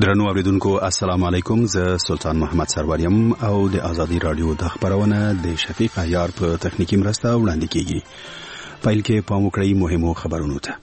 درنو اوریدونکو السلام علیکم، زه سلطان محمد سروریم او د ازادي رادیو د خبرونه د شفیق عیار په تخنیکی مرسته وړاندې کیږي. فایل کې پام وکړئ مهمو خبرونو ته.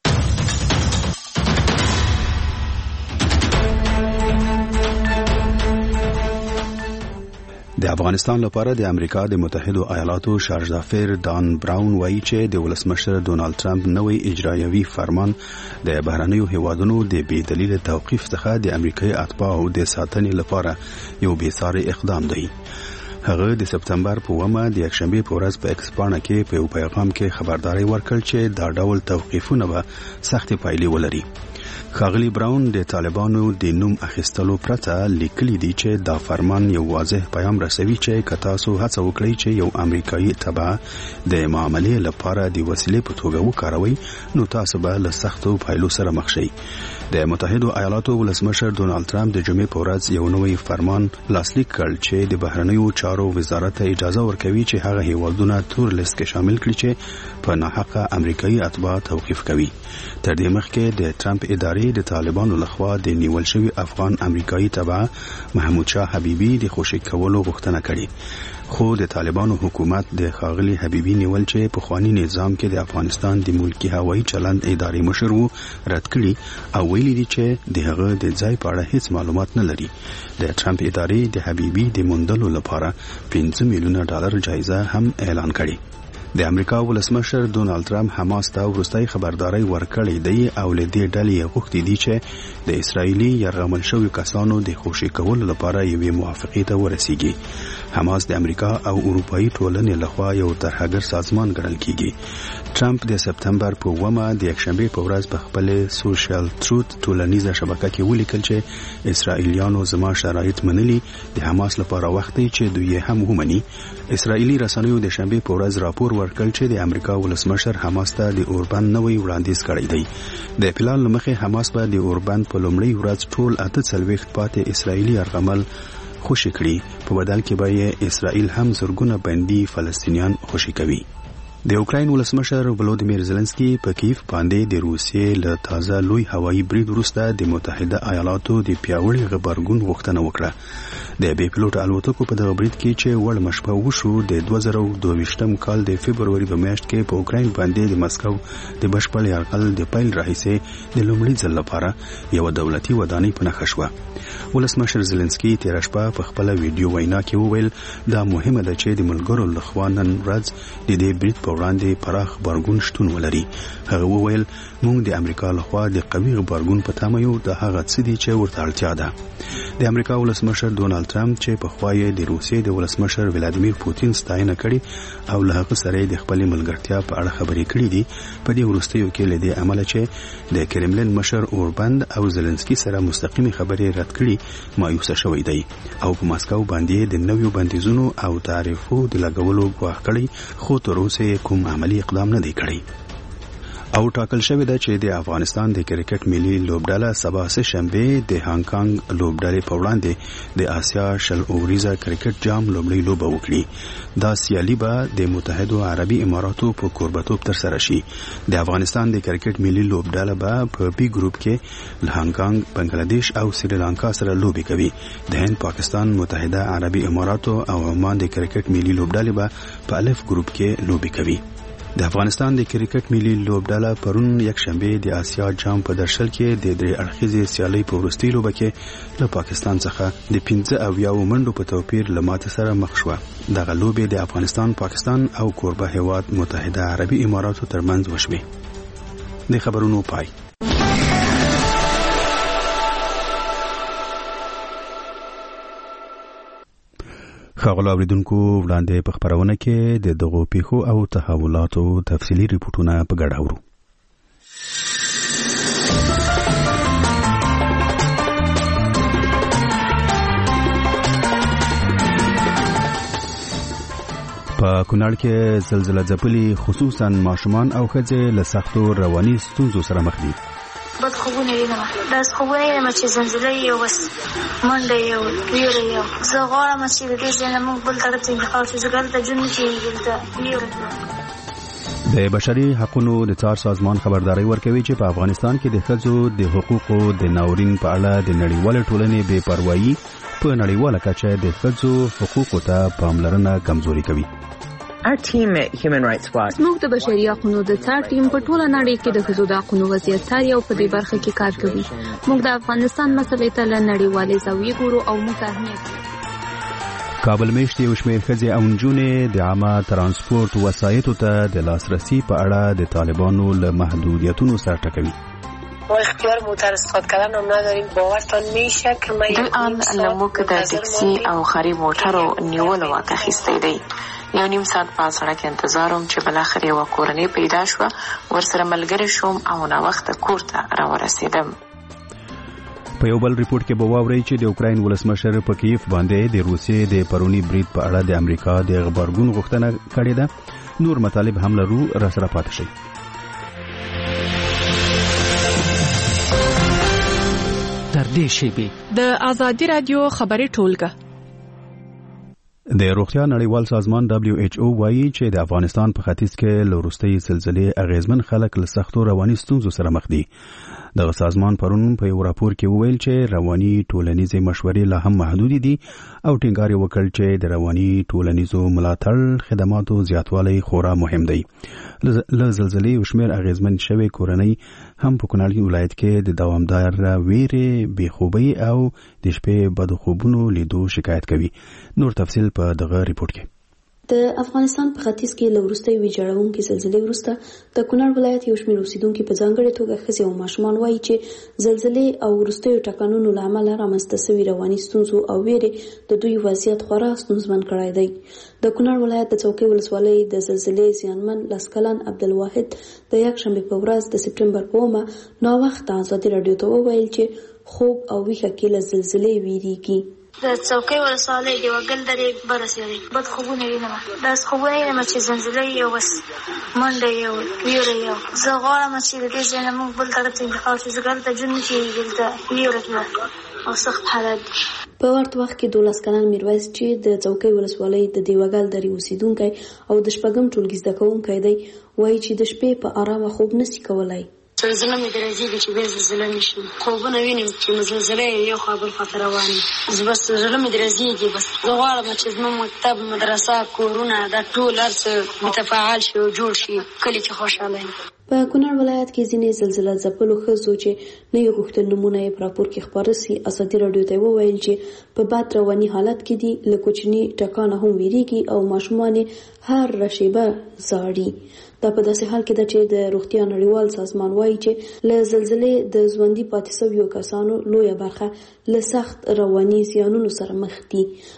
د افغانستان لپاره د امریکا د متحده ایالاتو شارژ دافیر دان براون وایي چې د ولسمشر ډونالد ټرمپ نوې اجرایوي فرمان د بهرنیو هیوادونو د بې دلیل توقیف څخه د امریکایي اتباعو د ساتنې لپاره یو بېساري اقدام دی. هغه د سپتمبر په 1 د یکشنبه په ورځ په ایکسپانه کې په یو پیغام کې خبرداري ورکړه چې دا ډول توقیفونه به سختې پایلې ولري. ښاغلي براون د طالبانو د نوم اخیستلو پرته لیکلي دي چې دا فرمان یو واضح پیغام رسوي چې که تاسو هڅه وکړئ چې یو امریکایي تبع د معاملې لپاره د وسیلې په توګه وکاروئ، نو تاسو به له سختو پایلو سره مخ شئ. د متحده ایالاتو ولسمشر ډونالد ټرمپ د جمعې په ورځ یو نوی فرمان لاسلیک کړ چې د بهرنیو چارو وزارت ته اجازه ورکوي چې هغه هیوادونه تور لیست کې شامل کړي چې په ناحقه امریکایي اتباع توقیف کوي. تر دې مخکې د ټرمپ ادارې د طالبانو لخوا د نیول شوی افغان امریکایي تبع محمود شاه حبیبی د خوشی کولو غوښتنه کړې، خو د طالبانو حکومت د ښاغلي حبیبی نیول چې په خواني نظام کې د افغانستان د ملکی هوایي چلند ادارې مشر وو رد کړي او ویلي دي چې د هغه د ځای په اړه هیڅ معلومات نه لري. د ټرمپ ادارې د حبیبی د موندلو لپاره $5 میلیونه جایزه هم اعلان کړي. د امریکا ولسمشر ډونالد ټرمپ حماس ته وروستۍ خبرداري ورکړې دی او له دې ډلې غوښتي دي چې د اسرایلی یرغمل شوی کسانو د خوشی کولو لپاره یوې موافقې ته ورسیږي. حماس د امریکا او اروپאי ټولنې لخوا یو ترهګر سازمان ګڼل کیږي. ټرمپ د سپتمبر په 1 د یکشنبه په ورځ په خپل سوشل تروت ټولنیزه شبکه کې ولیکل چې اسرایلیانو زما شرایط منلي، د حماس لپاره وخت دی چې دوی هم ومني. اسرایلی رسنیو د شنبه په ورځ راپور ورکړ چې د امریکا ولسمشر حماس ته د اوربند نوې وړاندیز کړی دی. د پلان لمخې حماس به د اوربند په لومړۍ ورځ ټول 48 پاتې اسرایلی یرغمل خوشی کړي، په بدل کې به اسرائیل هم زرګونه بندي فلسطینیان خوشی کوي. د اوکراین ولسمشر ولودیمیر زيلنسکي په کیف باندې د روسیې له تازه لوی هوایي برید وروسته د متحده ایالاتو د پیاوړي غبرګون غوښتنه وکړه. د بې پیلوټ الوتکو په دغه برید کې چې وړ مشبه وشو د 2022 کال د فبرवरी په میاشت کې په اوکراین باندې د مسکو د بشپړ یرغل د پیل راهیسې د لومړي ځل لپاره یو دولتي ودانۍ په نښه شوه. ولسمشر زيلنسکي تیر شپه په خپل ویډیو وینا کې وویل دا مهمه ده چې د ملګرو لخوا نن ورځ د دې برید په وړاندې پراخ غبرګون شتون ولري. هغه وویل موږ د امریکا لخوا د قوي غبرګون په تمه یو، د هغه څه دي چې ورته اړتیا ده. د امریکا ولسمشر ډونالد ټرمپ چې په خوايه د روسیې د ولسمشر ولادیمیر پوتین ستاینه کړي او له هغه سره د خپل ملګرتیا په اړه خبرې کړې دي، په دې وروستیو کې له دې عمل چې د کرملین مشر اوربند او زيلنسکي سره مستقیمي خبرې رد کړي مایوسه شوی دی او په مسکو باندې د نویو بندیزونو او تعرفو د لګولو غواړي کړي، خو تر اوسه کوم عملی اقدام نه دی کړی. او ټاکل شوی ده چې د افغانستان د کرکټ ملي لوبډله سبا سه شنبه د هانګ کانګ لوبډلې په وړاندې د آسیا شل اوریزه کرکټ جام لوبډلې لوبه وکړي. دا سیالي به د متحده عربي اماراتو په کوربتوب تر سره شي. د افغانستان د کرکټ ملي لوبډله به په بي ګروپ کې له هانګ کانګ، بنگلاديش او سریلانکا سره لوبي کوي. د هند، پاکستان، متحده عربي اماراتو او عمان د کرکټ ملي لوبډلې به په الف ګروپ کې لوبي کوي. د افغانستان د کرکټ ملي لوبډله پرون یکشنبه د آسیا جام په درشل کې د درې اړخیزې سیالۍ په وروستۍ لوبه کې له پاکستان څخه د 15 منډو په توپیر له ماتې سره مخ شوه. دغه لوبې د افغانستان، پاکستان او کوربه هیواد متحده عربي اماراتو ترمنځ وشوې. د خبرونو پای. ښاغلو اوریدونکو، وړاندې په خبرونه کې د دغو پیښو او تحولاتو تفصیلي ریپورتونه په ګډه اورو. په کونړ کې زلزلہ ځپلي خصوصا ماشومان او ښځې له سختو رواني ستونزو سره مخ دي. بد خوبونه وینم، داس خوبونه وینم چې زلزله یو بس منډه یو ویره یو. زه غواړم چې د دې ځای نه موږ بل طرف ته انتقال شو، ځکه دلته ژوند نه کېږي، دلته ویره. د بشري حقوقو د څار سازمان خبرداري ورکوي چې په افغانستان کې د ښځو د حقوقو د ناورین په اړه د نړیوال ټولنې بې پروايي په نړیواله کچه د ښځو حقوقو ته پاملرنه کمزوري کوي. Our team at Human Rights Watch موږ د بشري حقوقو د څار ټیم په ټوله نړۍ کې د ښځو د حقوقو وضعیت څاري او په دې برخه کې کار کوي. موږ د افغانستان مسلې ته له نړیوالې زاویې ګورو او موږ اهمیت کابل میشت یو شمېر ښځې او نجونې د عامه ترانسپورت وسایطو ته د لاسرسي په اړه د طالبانو له محدودیتونو سره ټکوي. ما اختیار موتر استفاده کردن هم نداریم. باورتان میشه که ما الان لموک د تاکسی او خرید موټرو نیولو واک اخیستی دی. یو نیم ساعت په سړک انتظاروم چې بلاخره یو کورنۍ پیدا شو ورسره ملګری شوم او نا وخت کور ته راورسېدم. په یو بل ریپورت کې به واورئ چې د اوکراین ولسمشر په کیف باندې د روسیې د پرونی برید په اړه د امریکا د غبرګون غوښتنه کړې ده. نور مطالب هم لرو، را سره پاتې شئ. تر دې شیبې د آزادي رادیو خبري ټولګه. د روغتیا نړیوال سازمان WHO وایي چې د افغانستان په ختیځ کې له وروستۍ زلزلې اغیزمن خلک له سختو رواني ستونزو سره مخ دي. دغه سازمان پرون په یو راپور کې وویل چې رواني ټولنیزې مشورې لا هم محدود دي او ټینګار وکړ چې د رواني ټولنیزو ملاتړ خدماتو زیاتوالی خورا مهم دی. له زلزلې او شمیر اغیزمن شوی کورنۍ هم په کونړ ولایت کې د دوامدار ویرې بېخوبۍ او د شپې بد خوبونو لیدو شکایت کوي. نور تفصیل په دغه ریپورت کې. د افغانستان په ختیځ کې له وروستۍ ویجاړونکې زلزلې وروسته د کونړ ولایت یو شمېر اوسیدونکي په ځانګړې توګه ښځې او ماشومان وایي چې زلزلې او وروستیو ټکانونو له امله رامنځته سوي رواني ستونزو او ویرې د دوی وضعیت خورا ستونزمن کړی دی. د کونړ ولایت د څوکۍ ولسوالۍ د زلزلې زیانمن لسکلن عبدالواحد د یکشنبې په ورځ د سپټمبر په 9 ناوخته ازادي راډیو ته وویل چې خوب او ویښه کې له زلزلې ویریږي. د څوکۍ ولسوالۍ د وګل درې برسېدې بد خوبونه وینم. داسې خوبونه وینم چې زلزلې یو بس منډه یو ویره یو. زه غواړم چې د دې ځای نه موږ بل طرف ته انتقال شو. زه دلته ژوند نه کېږي، دلته ویره کې او سخت حالت دي. په ورته وخت کې 12 کلن میرویس چې د څوکۍ ولسوالۍ د دیوګل درې اوسیدونکی او د شپږم ټولګي زده کوونکی دی وایي چې د شپې په آرامه خوب نشي کولای. زلزله مې درځي چې به زلزله نشي. خوبونه وینم چې زلزله یو خبر خطر رواني. بس زلزله مې درځي. بس زه غواړم چې زموږ مکتب، مدرسه، کورونه دا ټول هرڅه متفاعل شي او جوړ شي کلی چې خوشاله وي. په کونړ ولایت کې ځینې زلزله ځپلو ښځو چې نه یې غوښتل نومونه یې په راپور کې خپاره سي ازادي راډیو ته وویل چې په بد رواني حالت کې دي. له کوچني ټکانه هم ویریږي او ماشومان هر شیبه زاړي. دا په داسې حال کې ده چې د روغتیا نړیوال سازمان وایي چې له زلزلې د ژوندي پاتې شویو کسانو لویه برخه له سخت رواني زیانونو سره مخ دي.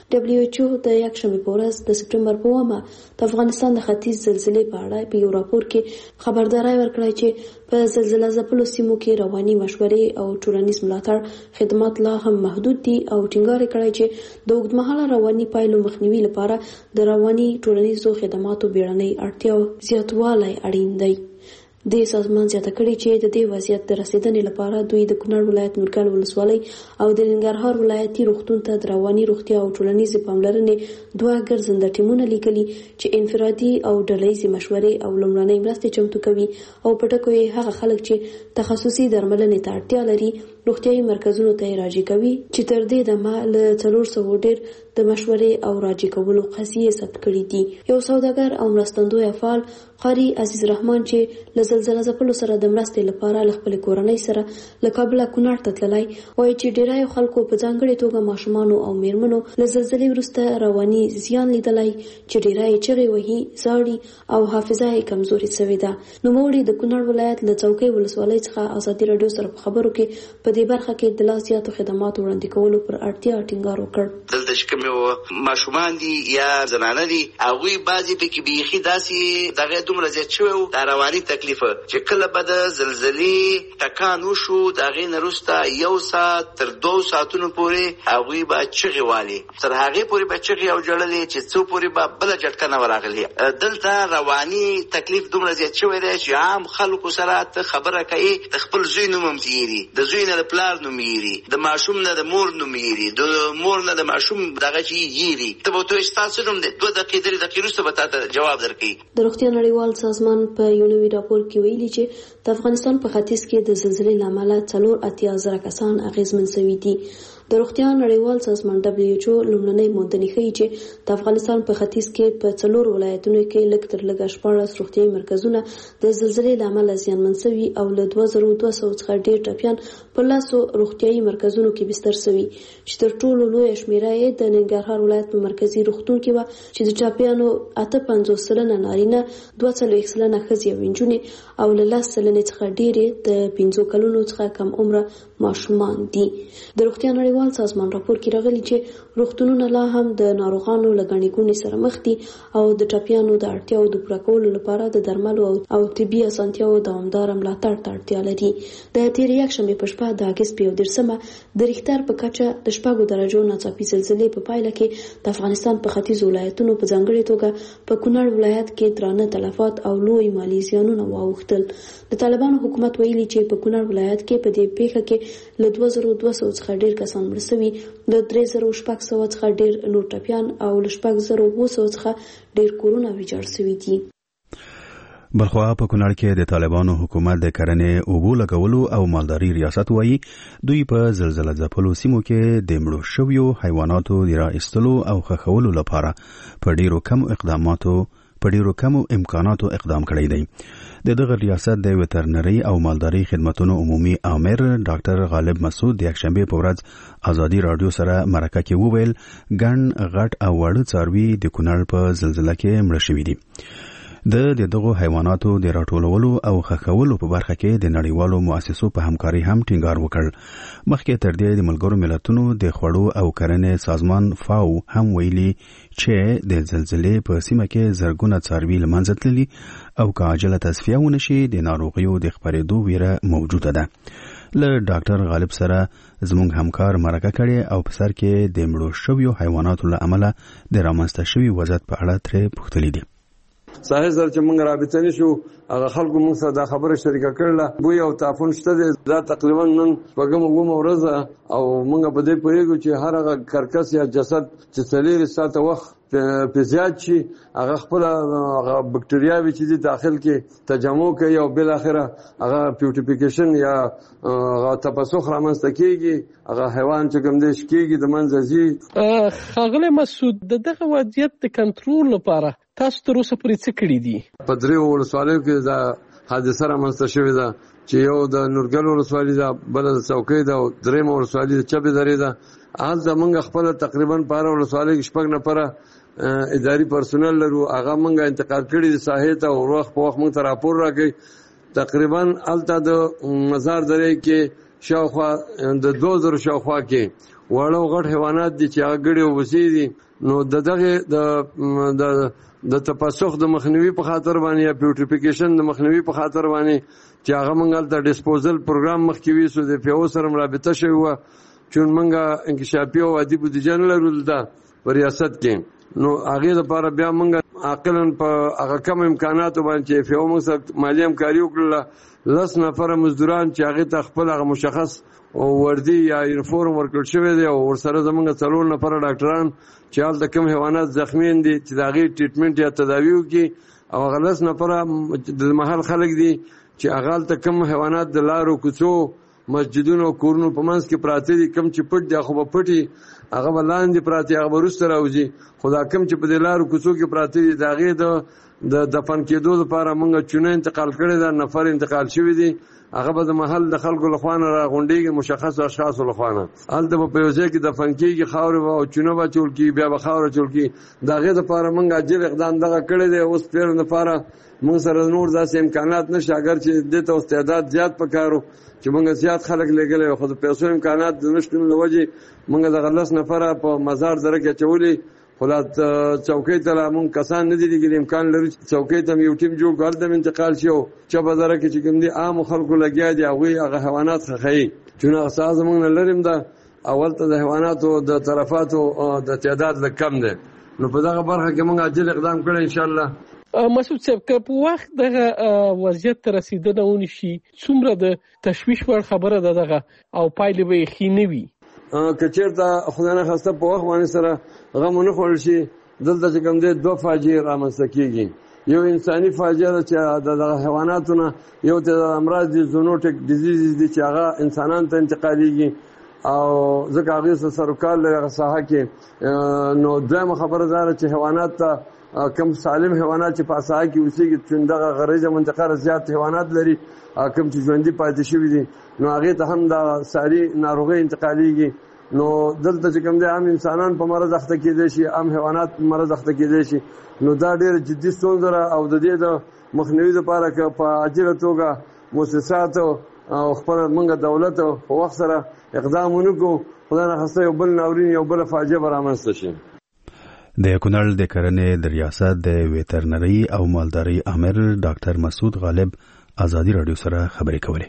WHO د یکشنبې په ورځ د سپټمبر په 9 د افغانستان د ختیځ زلزلې په اړه په یو راپور کې خبرداری ورکړی چې په زلزله ځپلو سیمو کې رواني مشورې او ټولنیز ملاتړ خدمات لا هم محدود دي او ټینګار کړی چې د اوږدمهاله رواني پایلو مخنیوي لپاره د رواني ټولنیزو خدماتو بیړنۍ اړتیا زیاتوالی اړین دی. د سازمان زیاته کړي چې د دې وضعیت د رسیدنې لپاره دوی د کونړ ولایت نورګل ولسوالۍ او د ننګرهار ولایتي روغتون ته د رواني روغتیا او ټولنیزې پاملرنې 2 ګرځنده ټیمونه لیکلي چې انفرادي او ډلهییزې مشورې او لومړنۍ مرستې چمتو کوي او په ټکو یې هغه خلک چې تخصصي درملنې ته اړتیا لري روغتیايي مرکزونو ته راجع کوي چې تر دې دمه له 400 ډیر د مشورې او راجع کولو قضیې ثبت کړي دي. یو سوداګر او مرستندوی فعال قاری عزیز رحمان چې له زلزله ځپلو سره د مرستې لپاره له خپل کورنۍ سره له کابل کونړ ته تللی وایي چې ډیری خلکو په ځانګړې توګه ماشومانو او میرمنو له زلزلې وروسته رواني زیان لیدلی چې ډیری چغې وهي، زاړي او حافظه یې کمزورې شوې ده. نوموړي د کونړ ولایت له څوکۍ ولسوالۍ څخه ازادي راډیو سره په خبرو کې په دې برخه کې د لا زیاتو خدماتو وړاندې کولو پر اړتیا ټینګار وکړ. دلته چې کوم ماشومان دي یا زنانه دي هغوی بعضې پکې بیخي داسې دغه دومره زیات شوی و د رواني تکلیف چې کله به د زلزلې ټکان وشو د هغې نه وروسته 1 ساعت تر 2 ساعتونو پورې هغوی به چغې والي. تر هغې پورې به چغې او ژړلې چې څو پورې به بله جټکه نه ورغلې. دلته رواني تکلیف دومره زیات شوی دی چې عام خلکو سره ته خبره کوي د خپل زوی نوم هم تېري، د زوی نه د پلار نوم یېري، د ماشوم نه د مور نوم یېري، د مور نه د ماشوم دغه هغه چې یېري ته به ته ستاسو نوم دی 2 دقیقې 3 دقیقې وروسته به تاته جواب درکړي. د روغتیا نړیوال سازمان په یو نوي راپور کې ویلي چې د افغانستان په ختیځ کې د زلزلې له امله 84,000 کسان اغېزمن شوي دي. د روغتیا نړیوال سازمان WHO لومړنۍ موندنې ښیي چې د افغانستان په ختیځ کې په 4 ولایتونو کې لږ تر لږه 14 روغتیايي مرکزونه د زلزلې له امله زیانمن شوي او له 2200 څخه ډېر ټپیان په لاسو روغتیايي مرکزونو کې بستر شوي چې تر ټولو لویه شمېره یې د ننګرهار ولایت په مرکزي روغتون کې وه چې د ټپیانو 58% نارینه 42% ښځې او نجونې او له 10% څخه ډېرې د 15 کلونو څخه کم عمره ماشومان دي. د روغتیا نړیوال سازمان راپور کې راغلي چې روغتونونه لا هم د ناروغانو له ګڼې ګوڼې سره مخ دي او د ټپیانو د اړتیاوو د پوره کولو لپاره د درملو او طبي اسانتیاوو دوامداره ملاتړ ته اړتیا لري. د تېرې یکشنبې په شپه د اګست په 11 د ریختر په کچه د 4 درجو ناڅاپي زلزلې په پایله کې د افغانستان په ختیځو ولایتونو په ځانګړې توګه په کونړ ولایت کې درانه تلفات او لوی مالي زیانونه واوښتل. د طالبانو حکومت ویلي چې په کونړ ولایت کې په دې پیښه کې له 2200 څخه ډېر کسان مړه شوي، د 3600 څخه ډېر نور ټپیان او له 6200 څخه ډېر کورونه ویجاړ شوي دي. بلخوا په کونړ کې د طالبانو حکومت د کرنې اوبو لګولو او مالداري ریاست وایي دوی په زلزلہ ځپلو سیمو کې د مړو شویو حیواناتو د راایستلو او ښخولو لپاره په ډیرو کمو امکاناتو اقدام کړی دی. د دغه ریاست د وترنري او مالداري خدماتو عمومي امر ډاکټر غالب مسعود د یکشنبه په ورځ ازادي رادیو سره مرکه کې وویل ګڼ غټ او وړ څاروي د کونړ په زلزلہ کې مړه شوي دي. د دغو حیواناتو د راټولولو او ښخولو په برخه کې د نړیوالو مؤسسو په همکاري هم ټینګار وکړ. مخکې تر دې د ملګرو ملتونو د خوړو او کرنې سازمان فاو هم ویلي چې د زلزلې په سیمه کې زرګونه څاروي له منځه تللي او که عاجله تصفیه ونشي د ناروغیو د خپرېدو ویره موجوده ده. له ډاکټر غالب سره زموږ همکار مرکه کړې او په سر کې د مړو شویو حیواناتو له امله د رامنځته شوي وضعیت په اړه ترې پوښتلي دي. صحیح سره چې موږ رابطه نشو هغه خلکو موږ سره دا خبره شریکه کړله بوی او تعفن شته دی. دا تقریبا نن شپږمه ورځ او موږ په دې پوهېږو چې هر هغه کرکس یا جسد چې 4 ساعته وخت په زیات شي هغه خپل بکټریاوي چې دي داخل کې تجمع کوي او بل اخره هغه پیوټیفیکیشن یا تپسخ رامنځته کیږي، هغه حیوان چې کوم دی شکیږي د منځه ځي. ښاغلی مسعود د دغه وضعیت د کنټرول لپاره تاسو تر اوسه پورې څه کړي دي؟ په 3 ولسوالیو کې دا حادثه رامنځته شوې ده چې یو د نورګل ولسوالي ده، بل د څوکۍ ده او درېیمه ولسوالي د چبې درې ده. هلته موږ خپله تقریبا په هره ولسوالۍ کې 6 نفره اداري پرسونل لرو، هغه موږ انتقال کړي دي ساحې ته او وخت په وخت موږ ته راپور راکوي. تقریبا هلته د مزار درې کې شاوخوا د 2000 شاوخوا کې واړه او غټ حیوانات دي چې هغه ګړي او وسې دي. نو دغه د تپسخ د مخنیوي په خاطر باندې یا پیوټیفیکیشن د مخنیوي په خاطر باندې چې هغه موږ د ډیسپوزل پروګرام مخکې ویسو د پیو سره رابطه شوی و چې موږ انکشافي او عادي بودیجه نه لرو د ریاست کې. نو هغه لپاره بیا موږ عاقلن په هغه کم امکاناتو باندې چې پیو موږ سره مالی همکاري وکړه 10 نفر مزدوران چې هغه ته خپل هغه مشخص او وردی یا یونیفورم ورکړل شوی دی او ورسره زمونږ 4 نفر ډاکټران چې هلته کوم حیوانات زخمی دي چې د هغې ټریټمنټ یا تداوي وکړي او هغه 10 نفره د محل خلک دي چې هغه هلته کوم حیوانات د لارو کوڅو مسجدونو او کورونو په منځ کې پراته دي، کوم چې پټ دي خو به پټي هغه به لاندې پراته هغه به وروسته راوځي، خو دا کوم چې په دې لارو کوڅو کې پراته دي د هغې د دفن کېدو لپاره موږ چونه انتقال کړی ده، نفر انتقال شوي دي، هغه به د محل د خلکو له خوا نه راغونډېږي مشخصو اشخاصو له خوا نه. هلته به په یو ځای کې دفن کېږي، خاورې به او چونه به اچول کېږي، بیا به خاوره اچول کېږي. د هغې دپاره موږ عاجل اقدام دغه کړی دی. اوس پېر دپاره موږ سره نور داسې امکانات نشته، اگر چې دې ته اوس تعداد زیات پکار و چې موږ زیات خلک لېږلی وو، خو د پیسو امکانات د نشتون له وجې موږ دغه 10 نفره په مزار دره کې اچولي، خو لا څوکۍ ته لا موږ کسان نه دي لېږلي. امکان لري چې څوکۍ ته یو ټیم جوړ کړو، هلته انتقال شي او چپه دره کې چې کوم دي عامو خلکو لګیا دي هغوی هغه حیوانات ښخوي. چون هغه ساحه زموږ نه لرې ده او هلته د حیواناتو د تلفاتو د تعداد لږ کم دی. نو په دغه برخه کې موږ عاجل اقدام کړی انشاءالله. مسعود صاحب که په وخت دغه وضعیت ته رسېدنه ونشي څومره د تشویش وړ خبره ده دغه او پایلې به یې ښې نه وي؟ کچیرته خدای نه خواسته په وخت باندې سره غم نه خوړل شي دلته چې کوم دی دوه فاجعې رامنځته کېږي. یو انساني فاجعه ده چې د حیواناتو نه یو ته امراض دي زونوټیک ډیزیز دي چې هغه انسانانو ته انتقالېږي او ځکه هغې سره سروکار لري هغه ساحه کې. نو دویمه خبره دا ده چې حیوانات ته کم سالم حیوانات چې په ساحه کې اوسېږي چې دغه غریزه منطقه زیات حیوانات لري کم چې ژوندي پاتې شوي دي نو هغې ته هم د ساري ناروغۍ انتقالېږي. نو دلته چې کوم دی عام انسانان په مرض اخته کېدی شي عام حیوانات په مرض اخته کېدی شي. نو دا ډېره جدي ستونزه ده او د دې د مخنیوي لپاره که په عاجله توګه مؤسسات او خپل موږ دولت په وخت سره اقدام ونکړو خدای ناخواسته یو بل ناورین یو بله فاجعه به رامنځته شي. د کونړ د کرنې د ریاست د ویترنري او مالدارۍ امر ډاکټر مسعود غالب ازادي راډیو سره خبرې کولې.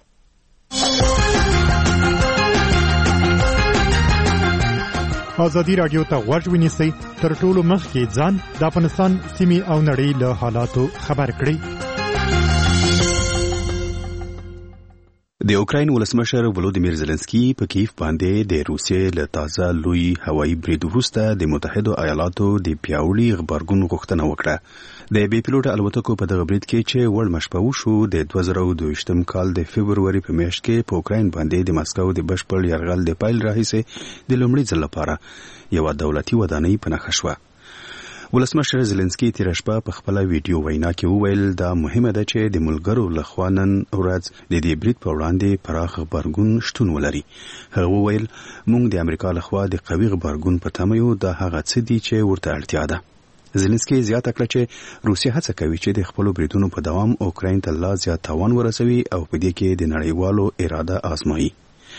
ازادي راډیو ته غوږ ونیسئ تر ټولو مخکې ځان د افغانستان سیمې او نړۍ له حالاتو خبر کړئ. د اوکراین ولسمشر ولودیمیر زيلنسکي په کیف باندې د روسیې له تازه لوی هوایي برید وروسته د متحده ایالاتو د پیاوړي غبرګون غوښتنه وکړه. د بي پیلوټ الوتکو په دغه برید کې چې وړ مشپه وشو د 2022 کال د فبرवरी په میاشت کې په اوکراین باندې د ماسکو د بشپړ یرغل د پایل راهیسې د لومړي ځل لپاره یو دولتي ودانۍ په نښه شوه. ولسمشر زيلنسکي تیر شپه په خپل ویډیو وینا کې وویل دا مهمه ده چې د ملګرو لخوا نن ورځ د دې برید په وړاندې پراخ غبرګون شتون ولري. هغه وویل موږ د امریکا لخوا د قوي غبرګون په تمه یو دا هغه څه دي چې ورته اړتیا ده. زيلنسکي زیاته کړه چې روسیه هڅه کوي چې د خپل بریدونو په دوام اوکراین ته لا زیات تاوان ورسوي او په دې کې د نړیوالو اراده آزمایي.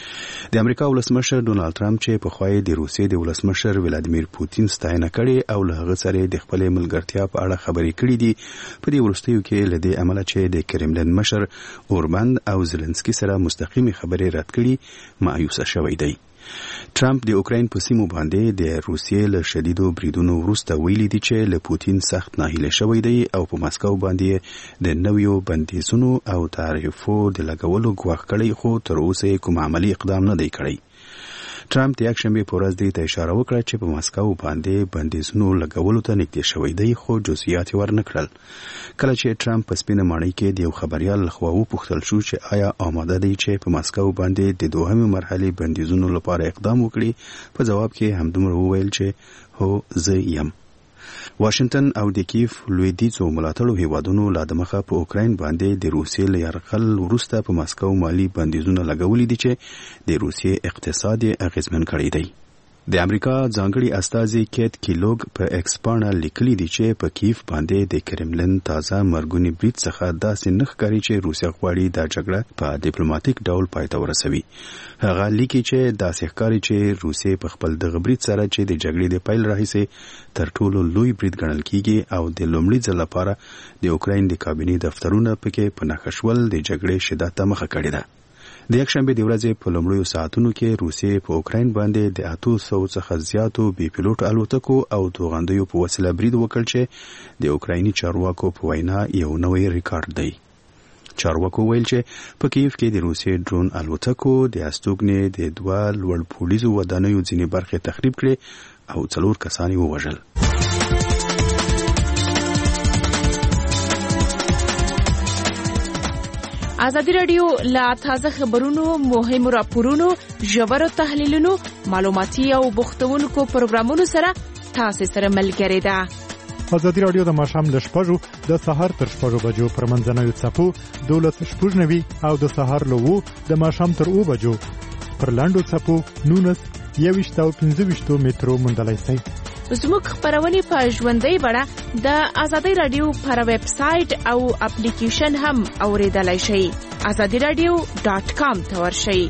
د امریکا ولسمشر ډونالد ټرمپ چې په خوای د روسیې د ولسمشر ولادیمیر پوتین ستاینه کړې او له هغه سره د خپل ملګرتیا په اړه خبرې کړې دي په دې وروستیو کې له دې عمله چې د کرملن مشر اوربان او زيلنسکي سره مستقیمي خبرې رد کړې مایوسه شوی دی. ټرمپ د اوکراین په سیمو باندې د روسیې له شدیدو بریدونو وروسته ویلي دي چې له پوتین سخت ناهیله شوی دی او په ماسکو باندې د نویو بندیزونو او تعرفو د لګولو ګواښ کړی خو تر اوسه کوم عملی اقدام نه دی کړی. ټرمپ د یکشنبه په ورځ دې ته اشاره وکړه چې په ماسکو باندې بندیزونو لګولو ته نږدې شوی دی خو جزئیات ورنکړل. کله چې ټرمپ په سپینه ماڼۍ کې د یو خبريال لخوا وپوښتل شو چې آیا آماده دی چې په ماسکو باندې د دوهمه مرحله بندیزونو لپاره اقدام وکړي په جواب کې همدومره وویل چې هو زه یم. واشنگټن او د کیف لویدیځو ملاتړو هیوادونو لا د مخه په اوکراین باندې د روسیې له یرغل وروسته په ماسکو مالی بندیزونه لګولې دي چې د روسیې اقتصاد اغیزمن کړی دی. د امریکا ځانګړي استازي کیت کیلوګ په ایکسپانا لیکلي دي چې په کیف باندې د کرملن تازه مرګونی برید څخه داسې نه ښکاري چې روسیا غواړي دا جګړه په ډیپلوماټیک ډول پای ته ورسوي. هغه لیکي چې داسې ښکاري چې روسیا په خپل دغه برید سره چې د جګړې د پیل راهیسې تر ټولو لوی برید ګڼل کیږي او د لومړي ځل لپاره د اوکراین د کابینې دفترونه پکې په نښه شول د جګړې شدت ته مخه کړې ده. د یکشنبه د ورځې په لومړیو ساعتونو کې روسیې په اوکراین باندې د 800 څخه زیاتو بي پیلوټ الوتکو او توغندیو په وسیله برید وکړ چې د اوکرایني چارواکو په وینا یو نوی ریکارډ دی. چارواکو ویل چې په کیف کې د روسیې ډرون الوتکو د استوګنې د دوه لوړ پولیسو ودانیو ځینې برخې تخریب کړې او 4 کسان یې ووژل. ازادي راډیو لا تازه خبرونو مهمو راپورونو ژور تحلیلونو معلوماتي او بوختونکو پروګرامونو سره تاسو سره ملګری ده. ازادي راډیو د ماښام له 6 د سهار تر 6 بجو پر منځنوي څپو 12:90 او د سهار له 2 د ماښام تر 2 بجو پر لاندو څپو 19:25 مترو مندلای شي. زموږ خبرونه په ژوندۍ بڼه د ازادي راډیو پر ویب سټ او اپلیکیشن هم اوریدلای شئ. azadiradio.com ته ورشئ.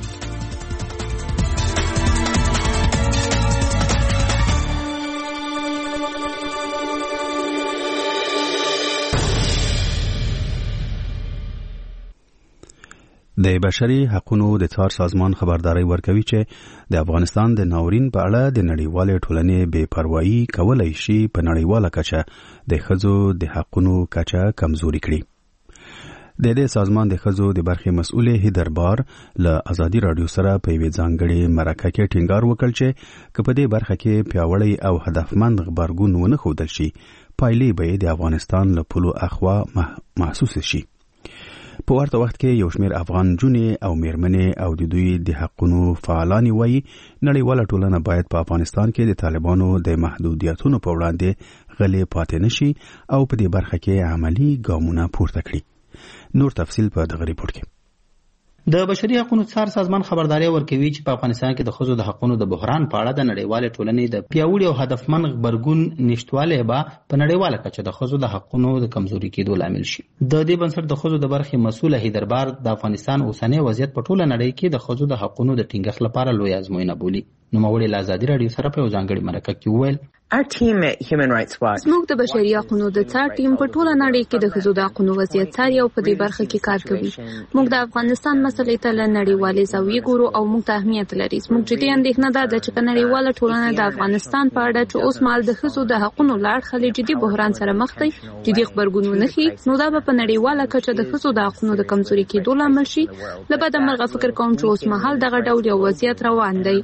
د بشري حقوقو د څار سازمان خبرداري ورکوي چې د افغانستان د ناورین په اړه د نړیوال ټولنې بے پروايي کولای شي په نړیواله کچه د ښځو د حقوقو کچه کمزوري کړي. د دې سازمان د خزو د برخې مسؤل هیدر بار له ازادي رادیو سره په یوه ځانګړي مرکه کې ټینګار وکړ چې په دې برخه کې پیاوړی او هدفمند خبرګون ونه ښودل شي پایلې به د افغانستان له پولو اخوا محسوس شي. په ورته وخت کې یو شمېر افغان جونې او میرمنې او د دوی د حقونو فعالان وایي نړیواله ټولنه باید په افغانستان کې د طالبانو د محدودیتونو په وړاندې غلې پاتې نشي او په دې برخه کې عملی ګامونه پورته کړي. نور تفصیل په دغه ریپورت کې. د بشري حقوقو څار سازمان خبرداري ورکوي چې په افغانستان کې د ښځو د حقوقو د بحران په اړه د نړیوالې ټولنې د پیاوړي او هدفمند غبرګون نشټوالی به په نړیواله کچه د ښځو د حقوقو د کمزوري کېدو لامل شي. د دې بنسټ د ښځو د برخې مسؤل هیدربار د افغانستان اوسنی وضعیت په ټوله نړۍ کې د ښځو د حقوقو د ټینګښت لپاره لوی ازموینه بولي. نوموړي له ازادي رادیو سره په یو ځانګړي مرکه کې وویل Our team at Human Rights Watch موږ د بشري حقوقو د څار ټیم په ټوله نړۍ کې د ښځو د حقوقو وضعیت څاري او په دې برخه کې کار کوي. موږ د افغانستان مسلې ته له نړیوالې زاویې ګورو او موږ ته اهمیت لري. موږ جدي اندېښنه ده چې په نړیواله ټولنه د افغانستان په اړه چې اوس مهال د ښځو د حقوقو لاړ خلې جدي بحران سره مخ دي جدي خبرګون ونه خي نو دا به په نړیواله کچه د ښځو د حقوقو د کمزوري کېدو لامل شي. له بده مرغه فکر کوم چې اوس مهال دغه ډول یو وضعیت روان دی.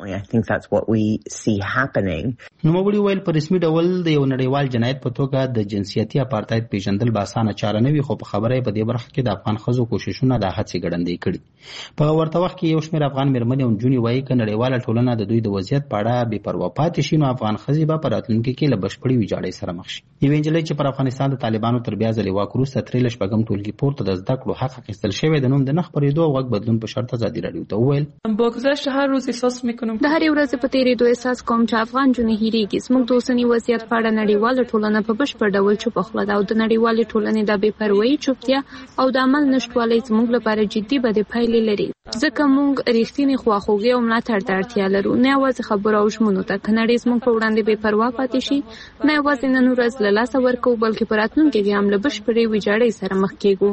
نوموړي ویل په رسمي ډول د یو نړیوال جنایت په توګه د جنسیتي اپارټاید پیژندل به اسانه چاره نه وي خو په خبره په دې برخه کې د افغان ښځو کوششونه د هڅې ګړندۍ کړي. په ورته وخت کې یو شمېر افغان میرمنې او نجونې وایي که نړیواله ټولنه د دوی د وضعیت په اړه بې پروا پاتې شي نو افغان ښځې به په راتلونکي کې له بشپړې ویجاړۍ سره مخ شي. یوې نجلۍ چې پر افغانستان د طالبانو تر بیا ځلې واک وروسته 13 ټولګي پورته د زده کړو حق اخیستل شوی د نوم د نه خپرېدو او غږ بدلون په شرط ازادي رادیو ته وویل با گذشت هر روز احساس میکنم د هرې ورځې په تېرېدو احساس کوم چې افغان جونې هېرېږي. زموږ د اوسني وضعیت په اړه نړیواله ټولنه په بشپړ ډول چوپه خوله ده او د نړیوالې ټولنې د بې پروایي چوپتیا او د عمل نشتوالی زموږ لپاره جدي بدې پایلې لري. ځکه موږ رښتینې خواخوږي او ملاتړ ته اړتیا لرو نه یوازې خبرو او ژمنو ته. که نړۍ زموږ په وړاندې بې پروا پاتې شي نه یوازې نن ورځ له لاسه ورکوو بلکې په راتلونکي کې هم له بشپړې ویجاړۍ سره مخ کېږو.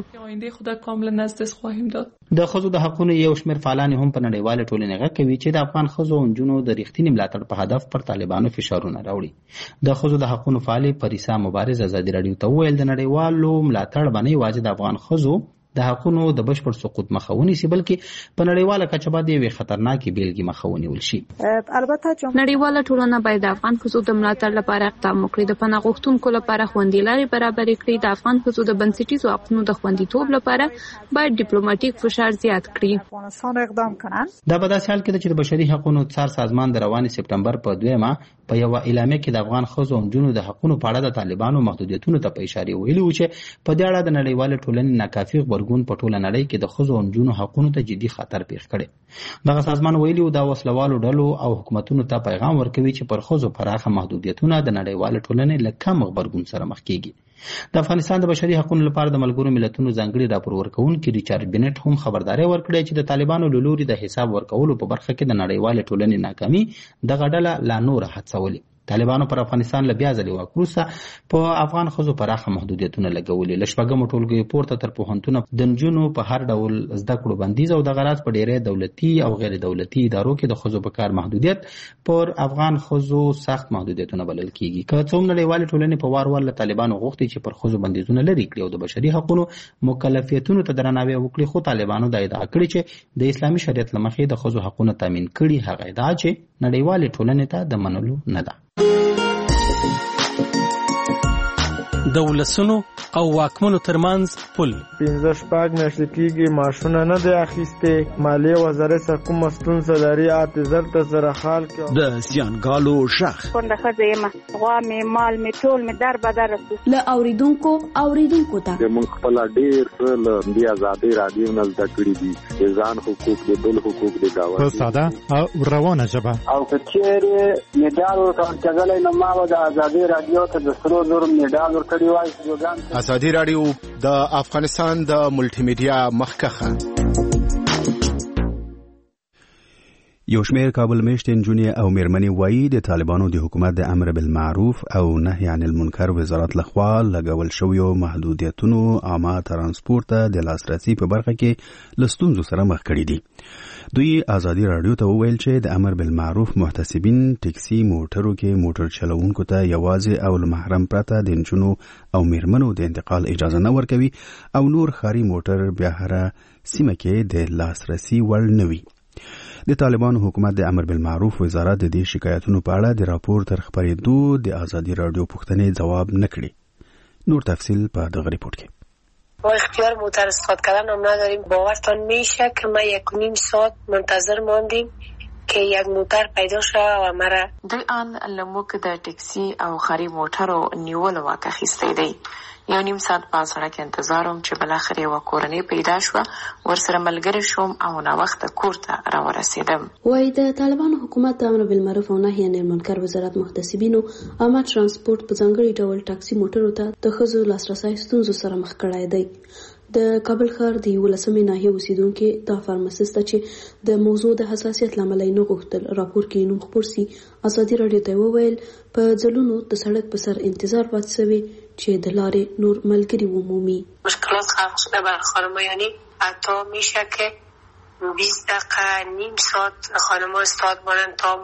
د ښځو د حقوقو یو شمېر فعالان هم په نړیواله ټولنه غږ کوي چې د افغان ښځو او نجونو د رښتینې ملاتړ په هدف پر طالبانو فشارونه راوړي. د ښځو د حقوقو فعالې پریسا مبارز ازادي رادیو ته وویل د نړیوالو ملاتړ باندې یوازې د افغان ښځو د حقوقو د بشپړ سقوط مخه ونیسي بلکې په نړیواله کچه باندې یوې خطرناکې بیلګې مخه ونیول شي. البته نړیواله ټولنه باید د افغان ښځو د ملاتړ لپاره اقدام وکړي. د پناه غوښتونکو لپاره خوندي لارې برابرې کړي. د افغان ښځو د بنسټیزو حقوقو د خوندیتوب لپاره باید ډیپلوماټیک فشار زیات کړي. دا په داسې حال کې چې د بشري حقوقو څار سازمان د روانې سپټمبر په 2 په یو اعلامیه کې د افغان ښځو او نجونو د حقوقو په اړه د طالبانو محدودیتونو ته په اشاره ویلي و چې په دې اړه د نړیوالې ټولنې ناکافي غبرګون په ټوله نړۍ کې د ښځو او نجونو حقوقو ته جدي خطر پیښ کړي. دغه سازمان ویلي و دا وسلوالو ډلو او حکومتونو ته پیغام ورکوي چې پر ښځو پراخه محدودیتونه د نړیوالې ټولنې له کم غبرګون سره مخ کیږي. د افغانستان د بشري حقوقو لپاره د ملګرو ملتونو ځانګړي راپور ورکونکي ریچارډ بینټ هم خبرداري ورکړه چې د طالبانو له لوري د حساب ورکولو په برخه کې د نړیوالې ټولنې ناکامي دغه ډله لا نور هڅولې. طالبانو پر افغانستان له بیا ځلې واک وروسته په افغان ښځو پراخه محدودیتونه لګولي. له شپږمو ټولګیو پورته تر پوهنتونه د نجونو په هر ډول زده کړو بندیز او دغه راز په ډېری دولتي او غیر دولتي ادارو کې د ښځو په کار محدودیت پر افغان ښځو سخت محدودیتونه بلل کیږي. که څوم نړیوالې ټولنې په وار له طالبانو غوښتي چې پر ښځو بندیزونه لرې کړي او د بشري حقوقو مکلفیتونو ته درناوی وکړي خو طالبانو دا ادعا کړې چې د اسلامي شریعت له مخې د ښځو حقوقو تامین کړي. هغه ادعا چې نړیوالې ټولنې ته د منلو نه ده. د ولسونو او واکمنو ترمنځ پل 15 میاشتې کېږي معاشونه نه دی اخیستې. مالیې وزارت سره کومه ستونزه لري اعتذار ته سره حال کې د زیانګالو شخ کونډه ښځه یم غوا مې مال مې ټول مې در بدر له اوریدونکو ته موږ خپل ډېر له دې ازادي رادیو نه زده کړي دي ځان حقوق دي بل حقوق دي دا په ساده او روانه ژبه او کچېرې میډال ورکړل نو ما د ازادي رادیو ته د سرو زر میډال ورکړی وای. ازادي رادیو د افغانستان د ملټي میډیا مخکخه. یو شمېر کابل میشتې نجونې او میرمنې وایي د طالبانو د حکومت د امر بالمعروف او نهي عن المنکر وزارت لخوا لګول شویو محدودیتونو عامه ترانسپورت ته د لاسرسي په برخه کې له ستونزو سره مخ کړي دي. دوی ازادي راډیو ته وویل چې د امر بالمعروف محتسبین ټکسي موټرو کې موټر چلوونکو ته یوازې او له محرم پرته د نجونو او میرمنو د انتقال اجازه نه ورکوي او نور ښاري موټر بیا هره سیمه کې د لاسرسي وړ نه وي. د طالبانو حکومت د امر بالمعروف وزارت د دې شکایتونو په اړه د راپور تر خپرېدو د ازادي راډیو پوښتنې ځواب نه کړي. نور تفصیل په دغه ریپورت کې. ما اختیار موتر استفاده کردن هم نداریم. باورتان میشه که ما 1.5 ساعت منتظر ماندیم که یک موتر پیدا شد و مرا دوی آن لموک د ټکسي او خري موټرو نیول واقع خسته دی. 1.5 ساعت په سړک انتظاروم چې بلاخره یو کورنۍ پیدا شو ورسره ملګری شوم او نا وخت کور ته راورسیدم. وای د طالبانو حکومت د امر بالمعروف او نهي عن المنکر وزارت محتسبینو عامه ترانسپورت په ځانګړي ډول ټاکسي موټرو ته د ښځو لاسرسي ستونزو سره مخ کړای دی. د کابل ښار د 11مې ناحیې اوسیدونکو د فارماسیسټ چې د موضوع د حساسیت لامل نه غوښتل راپور کې نوم خپور سي ازادي راډیو ته وویل په ځلونو د سړک په سر انتظار پاتې شوی چې د لارې نور ملګری ومومي. مشکلات خلق شده بر خانم‌ها، یعنی حتی میشه که 20 دقیقه نیم ساعت خانم‌ها استاد مانند تا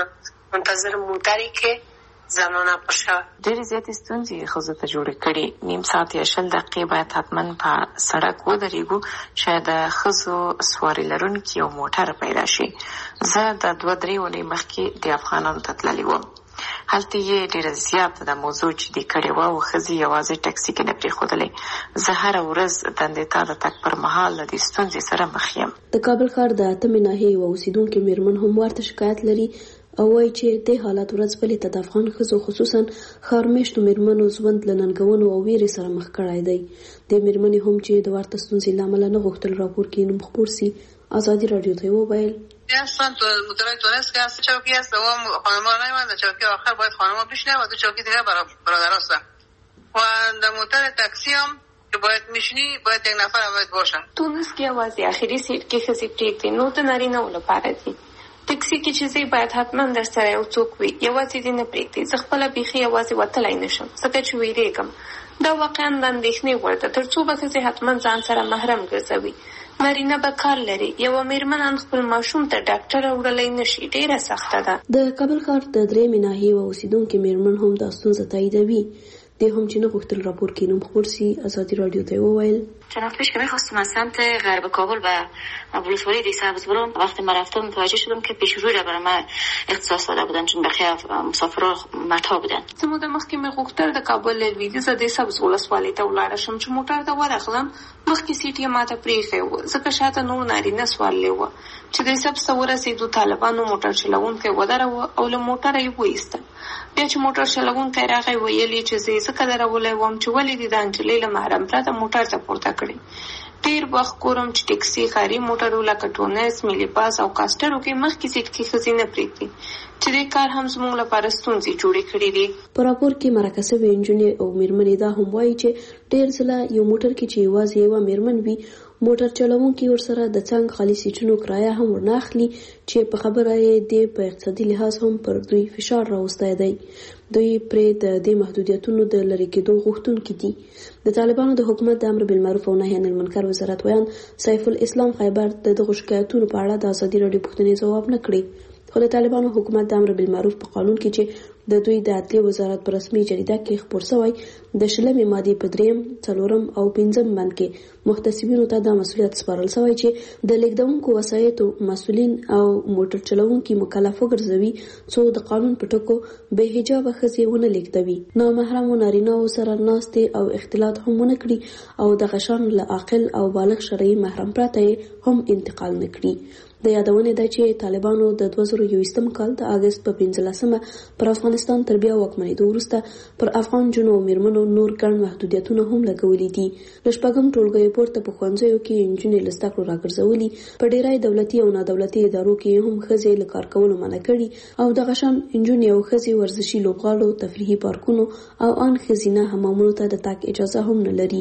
منتظر موتری که زنانه باشه. ډېر زیات ستونزې ښځو ته جوړې کړي. نیم ساعت یا 20 دقیقې باید حتما په سړک ودرېږو چې د ښځو سواري لرونکي یو موټر پیدا شي. زه د 2-3 ورځې مخکې د افغانانو ته تللی وم. هلته یې ډېره زیاته د موضوع جدي کړې وه او ښځې یوازې ټکسي کې نه پرېښودلې. زه هره ورځ دندې ته د تګ پر مهال له دې ستونزې سره مخ یم. د کابل ښار د 8مې ناحیې یوه اوسیدونکې میرمن هم ورته شکایت لري او وایي چې د حالت ورځ بلې ته د افغان ښځو خصوصا ښارمیشتو میرمنو ژوند له ننګونو او ویرې سره مخ کړی دی. د میرمنې هم چې د ورته ستونزې له امله نه غوښتل راپور کې نوم خپور سي ازادی رادیو ته وویل اصلا تو مدرای تونست که از چوکی هست و خانم‌ها نمی‌اند چوکی آخر باید خانم‌ها بشینه و دو چوکی دیگه برادر هستن و در موتر تاکسی هم که باید میشینی باید یک نفر باید باشن. تونست کې आवाज اخیری سیټ کې خزي پریږدي نو د نارینه ولپاره دي. ټکسي کې چې زی باید حتما در سره یو څوک وي یوازې دې نه پریږدي. زه خپل بيخي یوازې وتلای نشم ځکه چې ویریږم. دا واقعا د اندېښنې وړ ده. تر څو به ښځې حتما ځان سره محرم ګرځوي. نارینه به کار لري. یو میرمن خپل ماشوم ته ډاکټر وړلای نشي. ډیره سخته ده. د کابل ښار د 3مې ناحیې اوسیدونکو میرمن هم د ستونزې تاییدوي. د هم چې نه غوښتل راپور کې نوم خپور سي ازادي رادیو ته وویل چند وقت پیش که میخواستم از سمت غرب کابل و ولسوالی دی سبز برم وقتی من رفتم متوجه شدم که پیش روی را برای من اختصاص داده بودن چون بقیه مسافرها مردها بودن. زموږ د مخکې مې غوښتل د کابل لویدیځ د سبز ولسوالۍ ته ولاړ شم چې موټر ته ورغلم مخکې سیټ یې ماته پریښی و ځکه شاته نور نارینه سوارلی وه چې د سبز ته ورسېدو طالبانو موټر چلوونکی ودروه او له موټره یې وایسته. بیا چې موټر چلوونکی راغی ویلې چې زه ځکه درولی وم چې ولې دې د نجلۍ له محرم پرته موټر ته پورته کړي. ډېر وخت ګورم چې ټکسي ښاري موټرو لکه ټونس ملي باس او کاسټرو کې مخکې سیټ کې ښځې نه پرېږدي چې دې کار هم زموږ لپاره ستونزې جوړې کړي دي. په راپور کې مرکه شوې نجونې او میرمنې دا هم وایي چې ډېر ځله یو موټر کې چې یوازې یوه میرمن وي موټر چلوونکي ورسره د څنګ خالي سیټونو کرایه هم ورناخلي چې په خبره یې د په اقتصادي لحاظ هم پر دوی فشار راوستی دی. دوی پرې د دې محدودیتونو د لرې کېدو غوښتونکي دي. د طالبانو د حکومت د امر بالمعروف او نهي عن المنکر وزارت ویان سیف الاسلام خیبر دغه شکایتونو په اړه د ازادي راډیو پوښتنې ځواب نه کړی. خو د طالبانو حکومت د امر بالمعروف په قانون کې چې د دوی د عدلیې وزارت په رسمي جریده کې خپور شوی د 20مې مادې په 3م، 4م او 5م بند کې محتسبینو ته د مسؤلیت سپارل شوی چې د لیږدونکو وسایطو مسؤلین او موټر چلوونکي مکلف وګرځوي څو د قانون په ټکو بې حجابه ښځې ونه لیږدوي، نامحرمو نارینه‌و سره ناستې او اختلاط هم ونه کړي او د غشان له عاقل او بالغ شرعي محرم پرته هم انتقال نه کړي. د یادونه ده چې طالبانو د 2021 کال د اگست په 15مه پر افغانستان تر بیا واکمنېدو وروسته پر افغان جنو او میرمنو نور ګڼ محدودیتونه هم لګولي دي. له شپږم ټولګیو پورته په ښوونځیو کې نجونې له زده کړو راګرځولي. په ډېری دولتي او نادولتي ادارو کې هم ښځې له کار کولو منع کړي او دغه شان نجونې او ښځې ورزشي لوبغالو، تفریحي پارکونو او ان ښځینه حمامونو ته د تګ اجازه هم نه لري.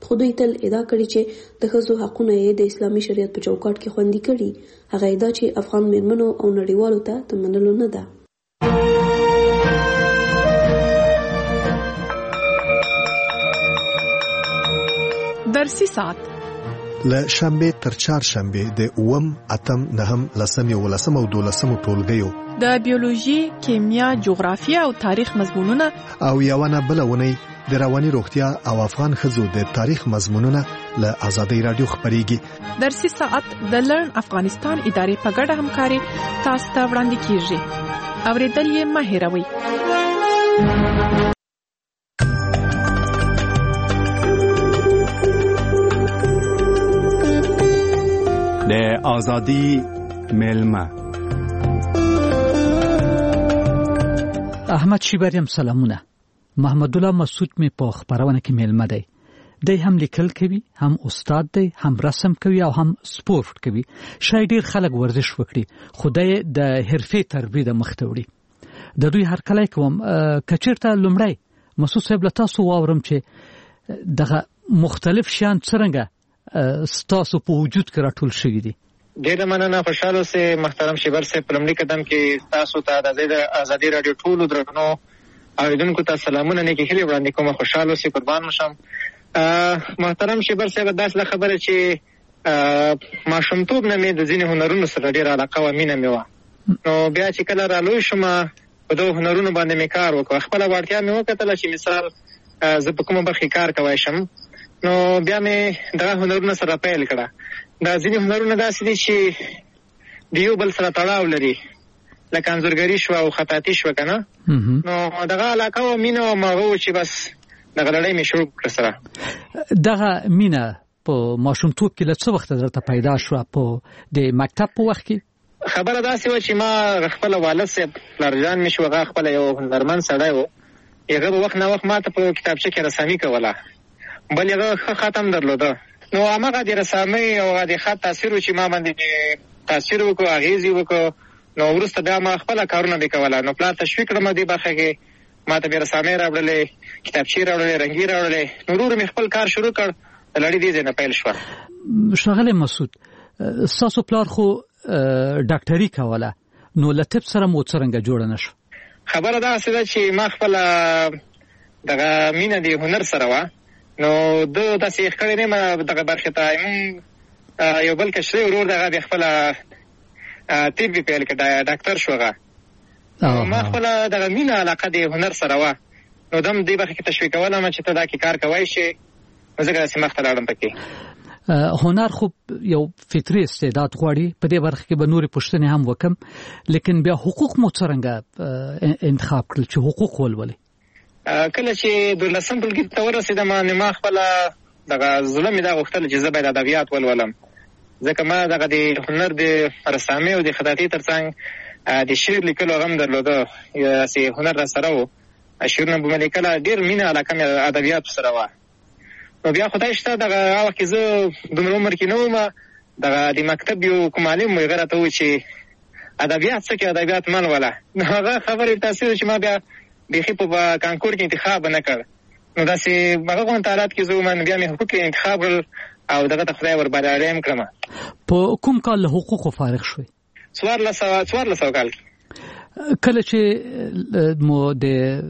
خو دوی تل ادعا کړې چې د ښځو حقونه یې د اسلامي شریعت په چوکاټ کې خوندي کړي. هغه ادعا چې افغان میرمنو او نړیوالو ته د منلو نه ده. درسي ساعت له شنبه تر چهارشنبه د 8 اتم 9 10 11 او 12 ټولګیو د بیولوژي، کیمیا، جغرافیه او تاریخ مضمونونه او یوونه بلونی د رواني روغتیا او افغان ښځو د تاریخ مضمونونه له آزادۍ رادیو خبريږي. درسي ساعت د لرن افغانستان ادارې په ګډه همکاري تاسو ته وړاندې کیږي. اوریدل یې مه هېروئ. د آزادی ملمه احمد شیبریم سلامونه. محمد الله مسعود می په خبرونه کې ملمه دی. دی هم لیکل کوي، هم استاد دی، هم رسم کوي او هم سپورت کوي. شاید ډیر خلک ورزش وکړي، خو دی د حرفې تربیه د مخته وړي. د دوی هر کله کوم کچیرته لمړی مسعود صاحب له تاسو واورم چې دغه مختلف شیان څنګه ستاسو په وجود کې راټول شوي دي. ډېر مننه. خوشاله سه محترم شیبر صاحب، په لومړي قدم کې تاسو ته د آزادۍ رادیو ټولو درنو اوریدونکو ته سلامونه نیکی هیلې وړاندې کوم. خوشاله سه قربان مشم. محترم شیبر صاحب، داسې خبره چې ماشومتوب نه مې د ځینې هنرونو سره ډېر علاقه و مینه مې و. نو بیا چې کله رالوی شم په دغو هنرونو باندې مې کار وکړ. خپله وړتیا مې وکتله چې مثال زه په کومه برخې کار کوی شم، نو بیا مې دغه هنرونه سره پیل کړه. دا ځینې هنرونه داسې دي چې د یو بل سره تړاو لري، لکه انځورګري شوه او خطاطي شوه که نه. نو دغه علاقه و مینه و ماغه و چې بس دغه لړۍ مې شروع کړه سره. دغه مینه په ماشومتوب کې له څه وخته درته پیدا شوه؟ په د مکتب په وخت کې؟ خبره داسې وه چې ما خپله والد صاحب پلارجان مې شو، هغه خپله یو هنرمند سړی و. هغه به وخت نه وخت ما ته په کتابچه کې رسامي کوله، بل هغه ښه خط هم درلوده. نو هماغه د رسامۍ او هغه د خط تاثیر و چې ما باندې تاثیر وکړو، اغېز یې وکړو. نو وروسته بیا ما خپله کارونه بې کوله. نو پلار تشویق کړم دې برخه کې، ما ته بیا رسامۍ راوړلې، کتابچې راوړلې، رنګي راوړلې. نو ورو ورو مې خپل کار شروع کړ. د لړۍ دې ځای نه پیل شوه. ښاغلی مسعود، ستاسو پلار خو ډاکټري کوله، نو له طب سره مو څرنګه جوړه نه شوه؟ خبره داسې ده چې ما خپله دغه مینه د هنر سره وه. نو ده داسې یې ښکړی نه یم دغه برخې ته. یو بل کشری ورور دغه بیا خپله طب یې پیل کړ، ډاکټر شو هغه. ما خپله دغه مینه علاقه د هنر سره وه. نو دم دې برخې کې تشویقولم چې ته دا کې کار کوی شې. نو ځکه داسې مخته لاړم پکې. هنر خو یو فطري استعداد غواړي. په دې برخه کې به نورې پوښتنې هم وکم، لیکن بیا حقوق مو څرنګه انتخاب کړل چې حقوق ولولئ؟ کله چې 12 ټولګي ته ورسېدم، ما خپله دغه زړه مې دا غوښتل چې زه باید ادبیات ولولم. ځکه ما دغه د هنر د رسامۍ او د خطاطۍ ترڅنګ د شعر لیکلو هغه هم درلوده، داسې هنر را سره و. شعرونه به مې لیکله. ډېر مینه علاقه مې ادبیاتو سره وه. نو بیا خدای شته دغه هغه وخت کې زه دومره عمر کې نه وم. دغه د مکتب یو کوم معلم و، هغه راته وویل چې ادبیات څه کې ادبیات مه لوله. نو هغه خبرې تاثیر چې ما بیا بیخي په کانکور کې انتخاب نه کړ. نو داسې هغه غونډ حالات کې زه وم. بیا مې حقوق انتخاب کړل او دغه ته خدای ورباریالی هم کړم. په کوم کال له حقوقو فارغ شوئ؟ 1400 کال کې. کله چې مو د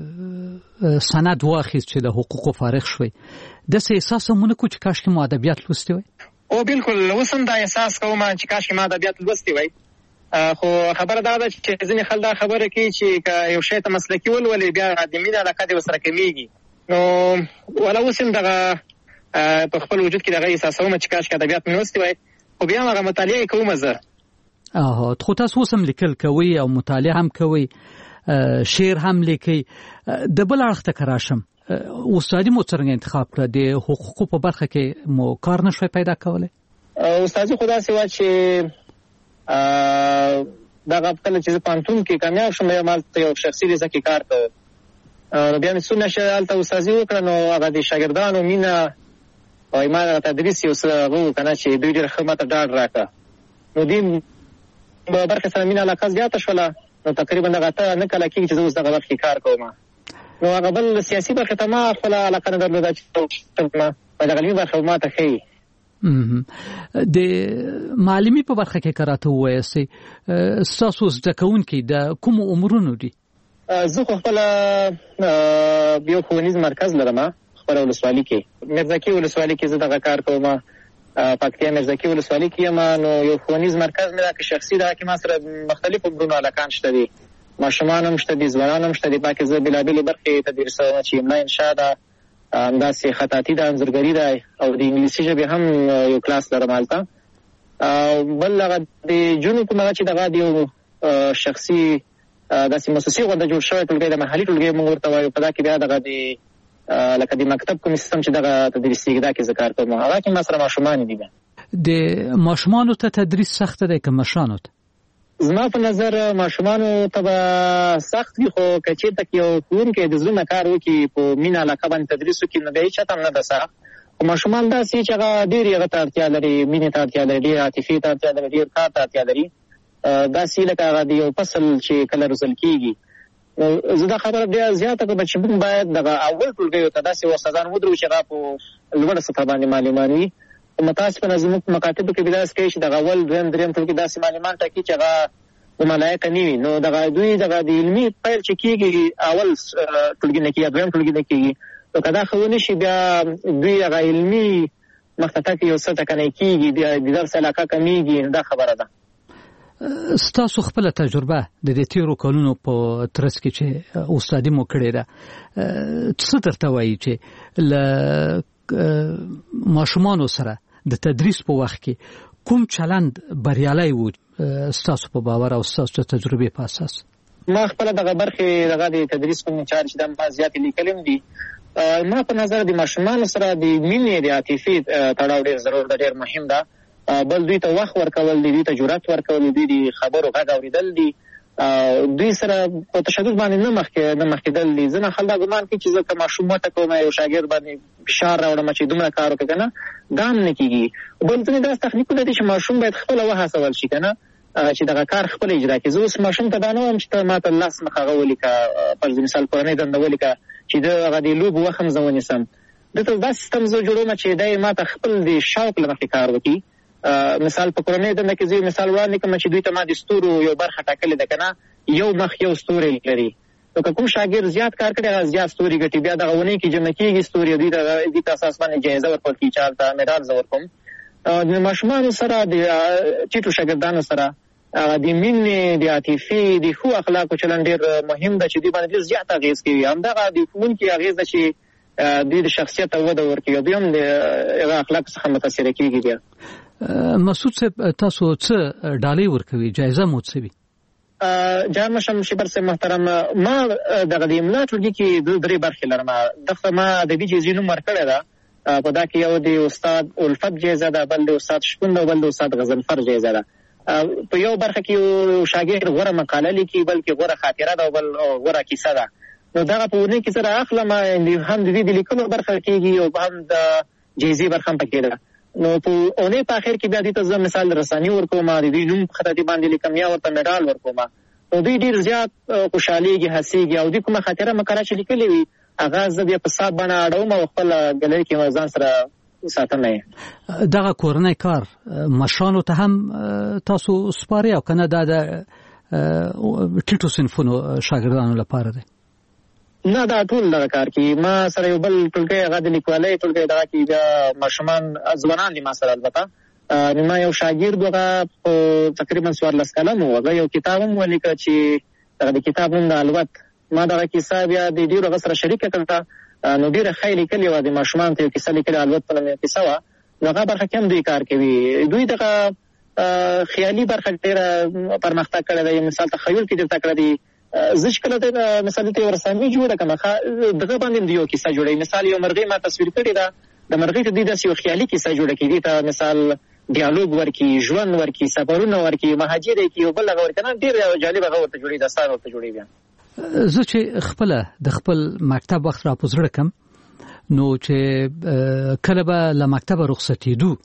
سند واخیست چې له حقوقو فارغ شوئ، داسې احساس هم ونه کړو چې کاشکې مو ادبیات لوستي وای؟ او بالکل اوس هم دا احساس کوم چې کاشکې ما ادبیات لوستي وای. خو خبره دا ده چې ځینې خلک دا خبره کوي چې که یو شی ته مسلکي ولولې بیا د مینې علاقه دې ورسره کمیږي. نو ولا اوس هم دغه په خپل وجود کې دغه احساسوم چې کاشکې ادبیات مې لوستي وای، خو بیا هم هغه مطالعه کوم زه. خو تاسو اوس هم لیکل کوئ او مطالعه هم کوئ، شعر هم لیکئ. د بل اړخ ته که راشم، استادي مو څرنګه انتخاب کړه؟ د حقوقو په برخه کې مو کار نه شوی پیدا کولی؟ استادي خو داسې وه چې دغه کله چې زه پوهنتون کې کامیاب شوم، بیا هلته یو شخصي لیسه کې کار کوم. بیا مې څو میاشتې هلته استادي وکړه. نو هغه د شاګردانو مینه او ما دغه تدریس یو څه هغه و که نه چې دوی ډېر ښه ماته ډاډ راکړه. نو دې برخې سره مینه علاقه زیاته شوله. نو تقریبا دغه 8 کاله کېږي چې زه اوس دغه برخې کار کوم. نو هغه بل سیاسي برخې ته ما خپله علاقه نه درلوده چې ما دغه علمي برخه ماته ښیي. د معلمي په برخه کې کراته وایسي ستاسو زده کوونکي د کوم عمرونو دي؟ زه خو خپله یو ښوونیز مرکز لرم خپله ولسوالي کې، میرزکي ولسوالي کې زه دغه کار کوم، پکتیا میرزکي ولسوالي کې یم. نو یو ښوونیز مرکز مې دا که شخصي ده کې ما سره مختلف عمرونو هلکان شته دي، ماشومان هم شته دي، ځوانان هم شته دي. پکې زه بېلابېلې برخې تدریسوم چې املا انشا ده، همداسې خطاطي ده، انځورګري ده، او د انګلیسي ژبې هم یو کلاس لرم هلته. بل هغه د جنو کوم هغه چې دغه د یو شخصي داسې مؤسسې غونډه جوړ شوی ټولګی د محلي ټولګی موږ ورته وایو، په دا کې بیا دغه د لکه د مکتب کوم سیستم چې دغه تدریسیږي دا کې زه کار کوم. هغه کې ما سره ماشومان دي. د ماشومانو ته تدریس سخته دی که مشرانو ته؟ زما په نظر ماشومانو ته به سخت وي، خو که چېرته یو ښوونکی د زړه نه کار وکړي، په مینه علاقه باندې تدریس وکړي، نو بیا هېڅ چاته هم نه ده سخت. خو ماشومان داسې چې هغه ډېر هغه ته اړتیا لري، مینې ته اړتیا لري، ډېر عاطفې ته اړتیا لري، ډېر کار ته اړتیا لري. داسې لکه هغه د یو فصل چې کله روزل کېږي. زه دا خبره بیا زیاته کوم چې موږ باید دغه اول ټولګیو ته داسې استادان ودرو چې هغه په لوړه سطحه باندې معلمان وي. متاسفانه زموږ په مکاتبو کې بیا داسې کوي چې دغه اول دویم دریم ټولګي داسې معلمان ټاکي چې هغه ملایقه نه وي. نو دغه دوی دغه د علمي پیل چې کېږي اول ټولګي نه کېږي، دویم ټولګي نه کېږي. نو که دا ښه ونه شي بیا دوی هغه علمي مخته تګ یو څه ټکنی کېږي، بیا د درس علاقه کمېږي. دا خبره ده. ستاسو خپله تجربه د دې تیرو کلونو په ترڅ کې چې استادي مو کړې ده، څه درته وایي چې له ماشومانو سره د تدریس په وخت کې کوم چلند بریالی و ستاسو په باور او ستاسو تجربې په اساس؟ ما خپله دغه برخې دغه د تدریس کوم چارې چې دا ما زیاتې لیکلي دي. ما په نظر د ماشومانو سره د مینې د عاطفې تړاو ډېر ضرور ده، ډېر مهم ده. بل دوی ته وخت ورکول دي، دوی ته جرأت ورکول دي، د خبرو غږ اورېدل دي، دوی سره په تشدد باندې نه مخکېدل دي. ځینې خلک دا ګمان کوي چې زه که ماشوم ماته کوم یو شاګرد باندې فشار راوړم چې دومره کار وکړي که نه، دا هم نه کېږي. بل ځینې داسې تخنیکونه دي چې ماشوم باید خپله وهڅول شي که نه، چې دغه کار خپله اجرا کړي. زه اوس ماشوم ته دا نه وایم چې ته ما ته لاس مخ هغه ولیکه، فرض مثال کورنۍ دنده ولیکه چې د هغه د لوبو وخت هم زه ونیسم. دلته دا سیستم زه جوړوم چې دی ما ته خپل د شوق له مخې کار وکړي. مثال په کورنۍ دنده کې زه مثال وړاندې کوم چې دوی ته ما د ستورو یو برخه ټاکلې ده که نه، یو مخ یو ستوری لري. نو که کوم شاګرد زیات کار کړی هغه زیات ستوري ګټي، بیا دغه اونۍ کې جمع کېږي ستوري، دوی ته اساس باندې جایزه ورکول کېږي، چا ته مډال زه ورکوم. د ماشومانو سره د ټیټو شاګردانو سره د مینې، د عاطفې، د ښو اخلاقو چلند ډېر مهم ده چې دوی باندې ډېر زیات اغېز کوي. همدغه د ښوونکي اغېز ده چې دوی د شخصیت ته وده ورکوي، دوی هم د هغه اخلاقو څخه متاثره کېږي. بیا مسعود صاحب تاسو څه ډالۍ ورکوي، جایزه مو څه وي؟ جان مشم شبر صاحب محترم، ما دغه د املا ټولګي کې درې برخې لرم. دغه ما ادبي جایزې نوم ورکړی ده. په دا کې یو د استاد الفت جایزه ده، بل د استاد شپون ده، او بل د استاد غضنفر جایزه ده. په یو برخه کې یو شاګرد غوره مقاله لیکي، بلکې غوره خاطره ده، او بل غوره کیسه ده. نو دغه په اونۍ کې سره اخلم، هم د دې د لیکلو برخه کېږي او هم د جایزې برخه هم پکې ده. نو په اونۍ په اخر کې بیا دې ته زه مثال رساني ورکوم، د دوی نوم خطاطي باندې لیکم، یا ورته مډال ورکوم. نو دوی ډېر زیات خوشحالېږي، هڅېږي، او دوی کومه خاطره مقاله چې لیکلې وي هغه زه بیا په صاحب باندې اړوم او خپل ګلري کې ځان سره ساتم. دغه کورنۍ کار مشرانو ته هم تاسو سپارئ او که نه دا د ټیټو صنفونو شاګردانو لپاره دی؟ نه، دا ټول دغه کار کوي. ما سره یو بل ټولګی هغه د لیکوالۍ ټولګی دغه کې بیا ماشومان ځوانان دي ما سره. البته ما یو شاګرد هغه په تقریبا 14 کلن و، هغه یو کتاب هم ولیکه چې دغه د کتاب نوم د الوت. ما دغه کیسه بیا د ډېرو هغه سره شریکه کړه، نو ډېره ښه یې لیکلې وه. د ماشومانو ته یو کیسه لیکلې، الوت په نوم کیسه وه. نو هغه برخه کې هم دوی کار کوي. دوی دغه خیالي برخه ډېره پرمختګ کړی دی. مثال تخیل کې درته کړی دی. زه چې کله ته مثال ته یو رسامي جوړه کړم، دغه باندې د یو کیسه جوړوي. مثال یو مرغۍ ما تصویر کړې ده، د مرغۍ ته دوی داسې یو خیالي کیسه جوړه کړي، ته مثال ډیالوګ ورکړي، ژوند ورکړي، سفرونه ورکړي، مهاجر یې کړي، یو بل هغه ورکړي. نه، ډېر جالب هغه ورته جوړوي، داستان ورته جوړوي. بیا زه چې خپله د خپل مکتب وخت را په زړه کم، نو چې کله به له مکتبه رخصتېدو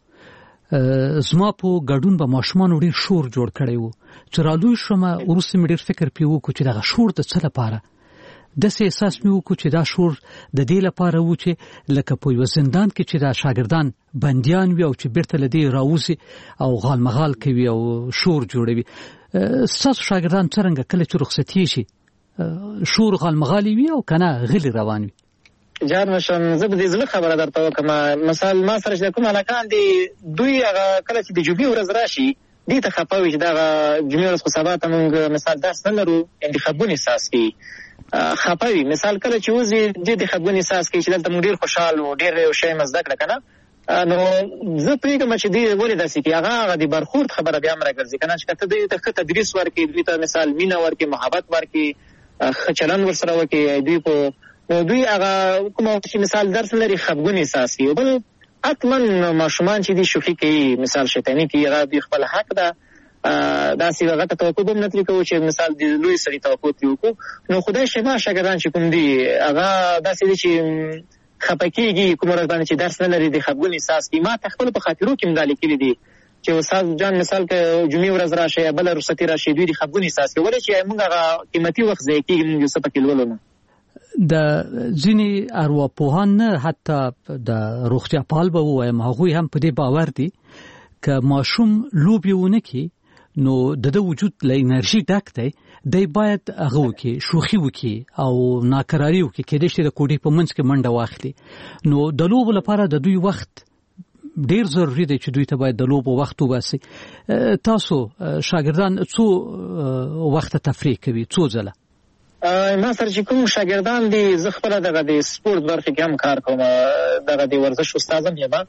زما په ګډون به ماشومانو ډېر شور جوړ کړی و. چې رالوی شوم وروسته مې ډېر فکر پرې وکړو چې دغه شور د څه لپاره. داسې احساس مې وکړو چې دا شور د دې لپاره و چې لکه په یو زندان کې چې دا شاګردان بندیان وي او چې بیرته له دې راوځي او غالمغال کوي او شور جوړوي. ستاسو شاګردان څرنګه کله چې رخصتي شي شور غالمغالي وي او کنه غلي روان وي؟ جان مشم زه به دې زړه خبره درته وکم. مثال ما سره چې کوم هلکان دي دوی هغه کله چې د جمعې ورځ راشي دې ته خپه وي چې دغه جمعې ورځ خو سبا ته موږ مثال درس نه لرو انتخابونه احساس کوي خپه وي. مثال کله چې وځي دې انتخابونه احساس کوي چې دلته موږ ډېر خوشحال وو ډېر یو شی مزده کړه که نه. نو زه پوهېږم چې دوی ولې داسې کوي. هغه د برخورد خبره بیا هم راګرځي که نه چې که ته دوی ته ښه تدریس ورکړي دوی ته مثال مینه ورکړي محبت ورکړي ښه چلند ورسره وکړي دوی په دوی هغه کومه چې مثال درس لري خفګون احساس کوي. بل حتما ماشومان چې دي شوخي کوي مثال شیطاني کوي هغه دوی خپل حق ده داسې هغه ته توقع به هم نه ترې کوو چې مثال د لوی سړي توقع ترې وکړو. نو خدای شما شاګردان چې کوم دي هغه داسې دي چې خفه کېږي کومه ورځ باندې چې درس نه لري د خفګون احساس کوي. ما ته خپل په خاطرو کې هم دا لیکلي دي چې استاد جان مثال که جمعې ورځ راشي یا بله رخصتي راشي دوی د خفګون احساس کوي ولې چې موږ هغه قیمتي وخت ضایع کېږي موږ یو څه پکې لولو نه. د ځینې ارواپوهان نه حتی د روغتیا پال به ووایم هغوی هم په دې باور دي که ماشوم لوبې ونه کړي نو د ده وجود له انرژي ډک دی دی باید هغه وکړي شوخي وکړي او ناکراري وکړي کېدای شي د کوټې په منځ کې منډه واخلي. نو د لوبو لپاره د دوی وخت ډیر ضروري دی چې دوی ته باید د لوبو وخت وباسي. تاسو شاګردان څو وخت تفریح کوي څو ځله؟ ما سره چې کوم شاګردان دي زه خپله دغه د سپورت برخې کې هم کار کوم دغه د ورزش استاد هم یم.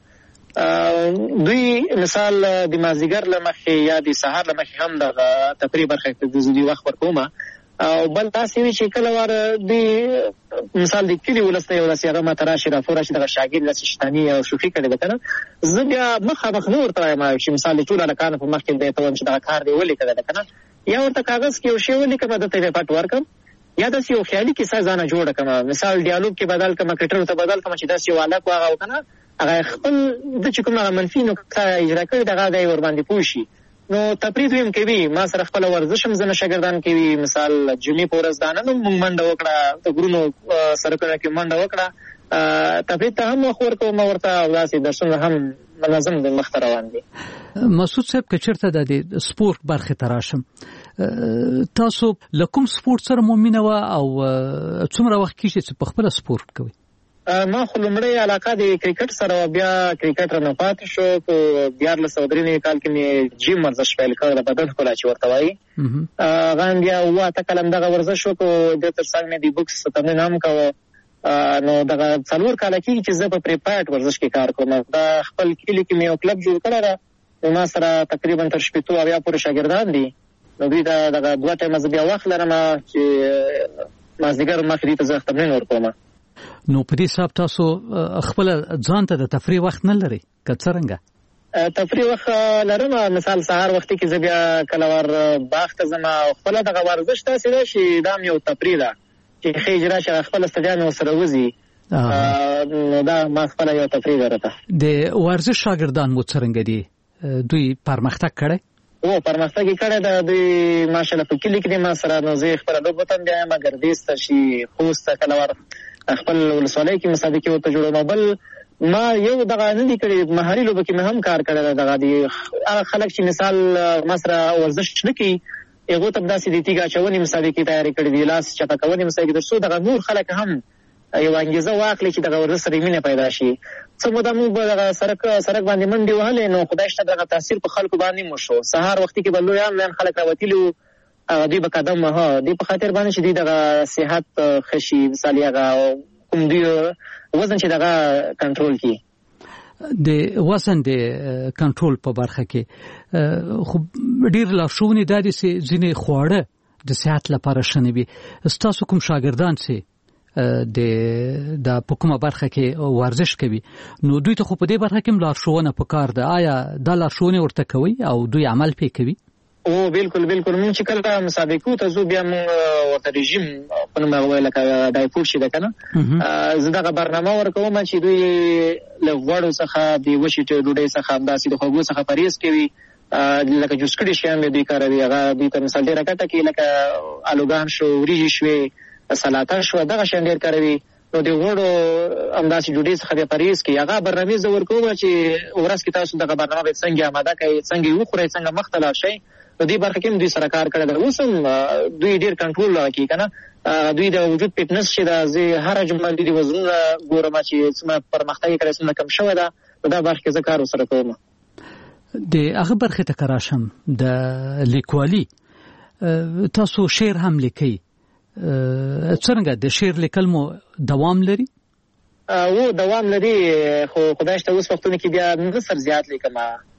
دوی مثال د مازدیګر له مخکې یا د سهار له مخکې هم دغه تفریح برخې ته د دوی وخت ورکوم. او بل داسې وي چې کله واره دوی مثال د کلي ولس ته یو داسې هغه ماته راشي راپور راشي دغه شاګرد داسې شیطاني او شوخي کړې ده که نه زه بیا مخامخ نه ورته وایم چې مثال د ټولو هلکانو په مخکې به یې ته وایم چې دغه کار دې ولیکه ده که نه یا ورته کاغذ کې یو شی ولیکم ده ته یې پټ ورکړم یا داسې یو خیالي کیسه ځانه جوړه کړم. مثال ډیالوګ کې بدل کړم کرکټر ته بدل کړم چې داسې یو هلک و هغه که نه هغه خپل د چې کوم هغه منفي نکته اجرا کړې دغه دی ورباندې پوه شي. نو تفریح دوی هم کوي. ما سره خپله ورزش هم ځینې شاګردان کوي. مثال جمعې په ورځ دا نه موږ منډه وکړه د غرونو سړکونو کې منډه وکړه تفریح ته هم وخت ورکوم ورته او داسې درسونه هم منظم د مخته روان دي. مسعود صاحب که چېرته د سپورت برخې ته راشم تاسو له کوم سپورت سره مو مینه وه او څومره وخت کېږي چې په خپله سپورت کوئ؟ ما خو لومړی علاقه د کرکټ سره وه بیا کرکټ رانه پاتې شو په 1993 کال کې مې جیم ورزش پیل کړی د بدن ښکلا چې ورته وایي هغه هم بیا 8 کال همدغه ورزش وکړو دې تر څنګ مې د بوکس تمرین هم کوه. نو دغه 4 کاله کېږي چې زه په پریپایډ ورزش کې کار کوم. دا خپل کلي کې مې یو کلب جوړ کړی ده ما سره تقریبا تر 80 اویا پورې شاګردان دي. نو دوی ته دغه 2 ټایمه زه بیا وخت لرم چې مازدیګر مخکې دوی ته زه تمرین ورکوم. نو په دې حساب تاسو خپل ځان ته د تفریح وخت نه لرئ که څرنګه؟ تفریح وخت لرم. مثال سهار وختي کې زه بیا کله ور باغ ته ځم او خپله دغه ورزش داسې ده چې دا هم یو تفریح ده چې ښه اجرا شي خپل استادیان ورسره وځي نو دا ما خپله یو تفریح ده راته. د ورزش شاګردان مو څرنګه دي دوی پرمختګ کړی؟ پرمختګ یې کړی ده دوی ماشاءالله په کلي کې دي ما سره. نو زه یې خپله لوبو ته هم بیایم ګردیز ته شي خوست ته کله ور خپل ولسوالۍ کې مسابقې ورته جوړوم. بل ما یو دغه نه دي کړي مهاري لوبو کې مې هم کار کړی ده. دغه دي هغه خلک چې مثال ما سره ورزش نه کوي هغو ته داسې د تیږه اچونې مسابقې تیارې کړي دي لاس چپه کونې مسابقې تر څو دغه نور خلک هم یو انګېزه واخلي چې دغه ورزش سره مینه پیدا شي. څه موده موږ به دغه سړک باندې منډې وهلې نو خدای شته دغه تاثیر په خلکو باندې مو شو. سهار وختي کې به لویان خلک راوتلي وو دوی به قدم وهه دوی په خاطر باندې چې دوی دغه صحت ښه شي مثال هغه کوم دوی وزن چې دغه کنټرول کړي. د وزن د کنټرول په برخه کې خو ډېر لارښوونې دا دي چې ځینې خواړه د صحت لپاره ښه نه وي. ستاسو کوم شاګردان چې د په کومه برخه کې ورزش کوي نو دوی ته خو په دې برخه کې هم لارښوونه پکار ده. آیا دا لارښوونې ورته کوي او دوی عمل پې کوي؟ بالکل موږ چې کله مسابقو ته ځو بیا موږ ورته رژیم په نوم هغه وایي لکه ډایفوډ چې ده که نه زه دغه برنامه ورکوم چې دوی له غوړو څخه د وچې ډوډۍ څخه همداسې د خوږو څخه پرهیز کوي لکه جوس کړي شیان به دوی کاروي هغه دوی ته مثال ډېره ګټه کوي لکه الوګان شو وریجې شوې سلاته شو دغه شان ډیر کاروي. نو د غوړو همداسې ډوډۍ څخه د پرهیز کوي. هغه برنامې زه ورکوم چې ورځ کې تاسو دغه برنامه باید څنګه آماده کړئ، څنګه یې وخورئ، څنګه مخ ته لاړ شئ. په دې برخه کې هم دوی سره کار کړی دی. اوس هم دوی ډېر کنټرول کوي که نه. دوی د وجود فټنس چې ده، زه هره جمله دوی د وزنونه ګورم چې څومره پرمختګ یې کړی، څومره کم شوی ده. په دا برخه کې زه کار ورسره کوم. د هغه برخې ته که راشم، د لیکوالي تاسو شعر هم لیکئ. څرنګه د شعر لیکل مو دوام لري؟ و دوام لري، خو خدای شته اوس وختونه کې بیا نثر زیات لیکم،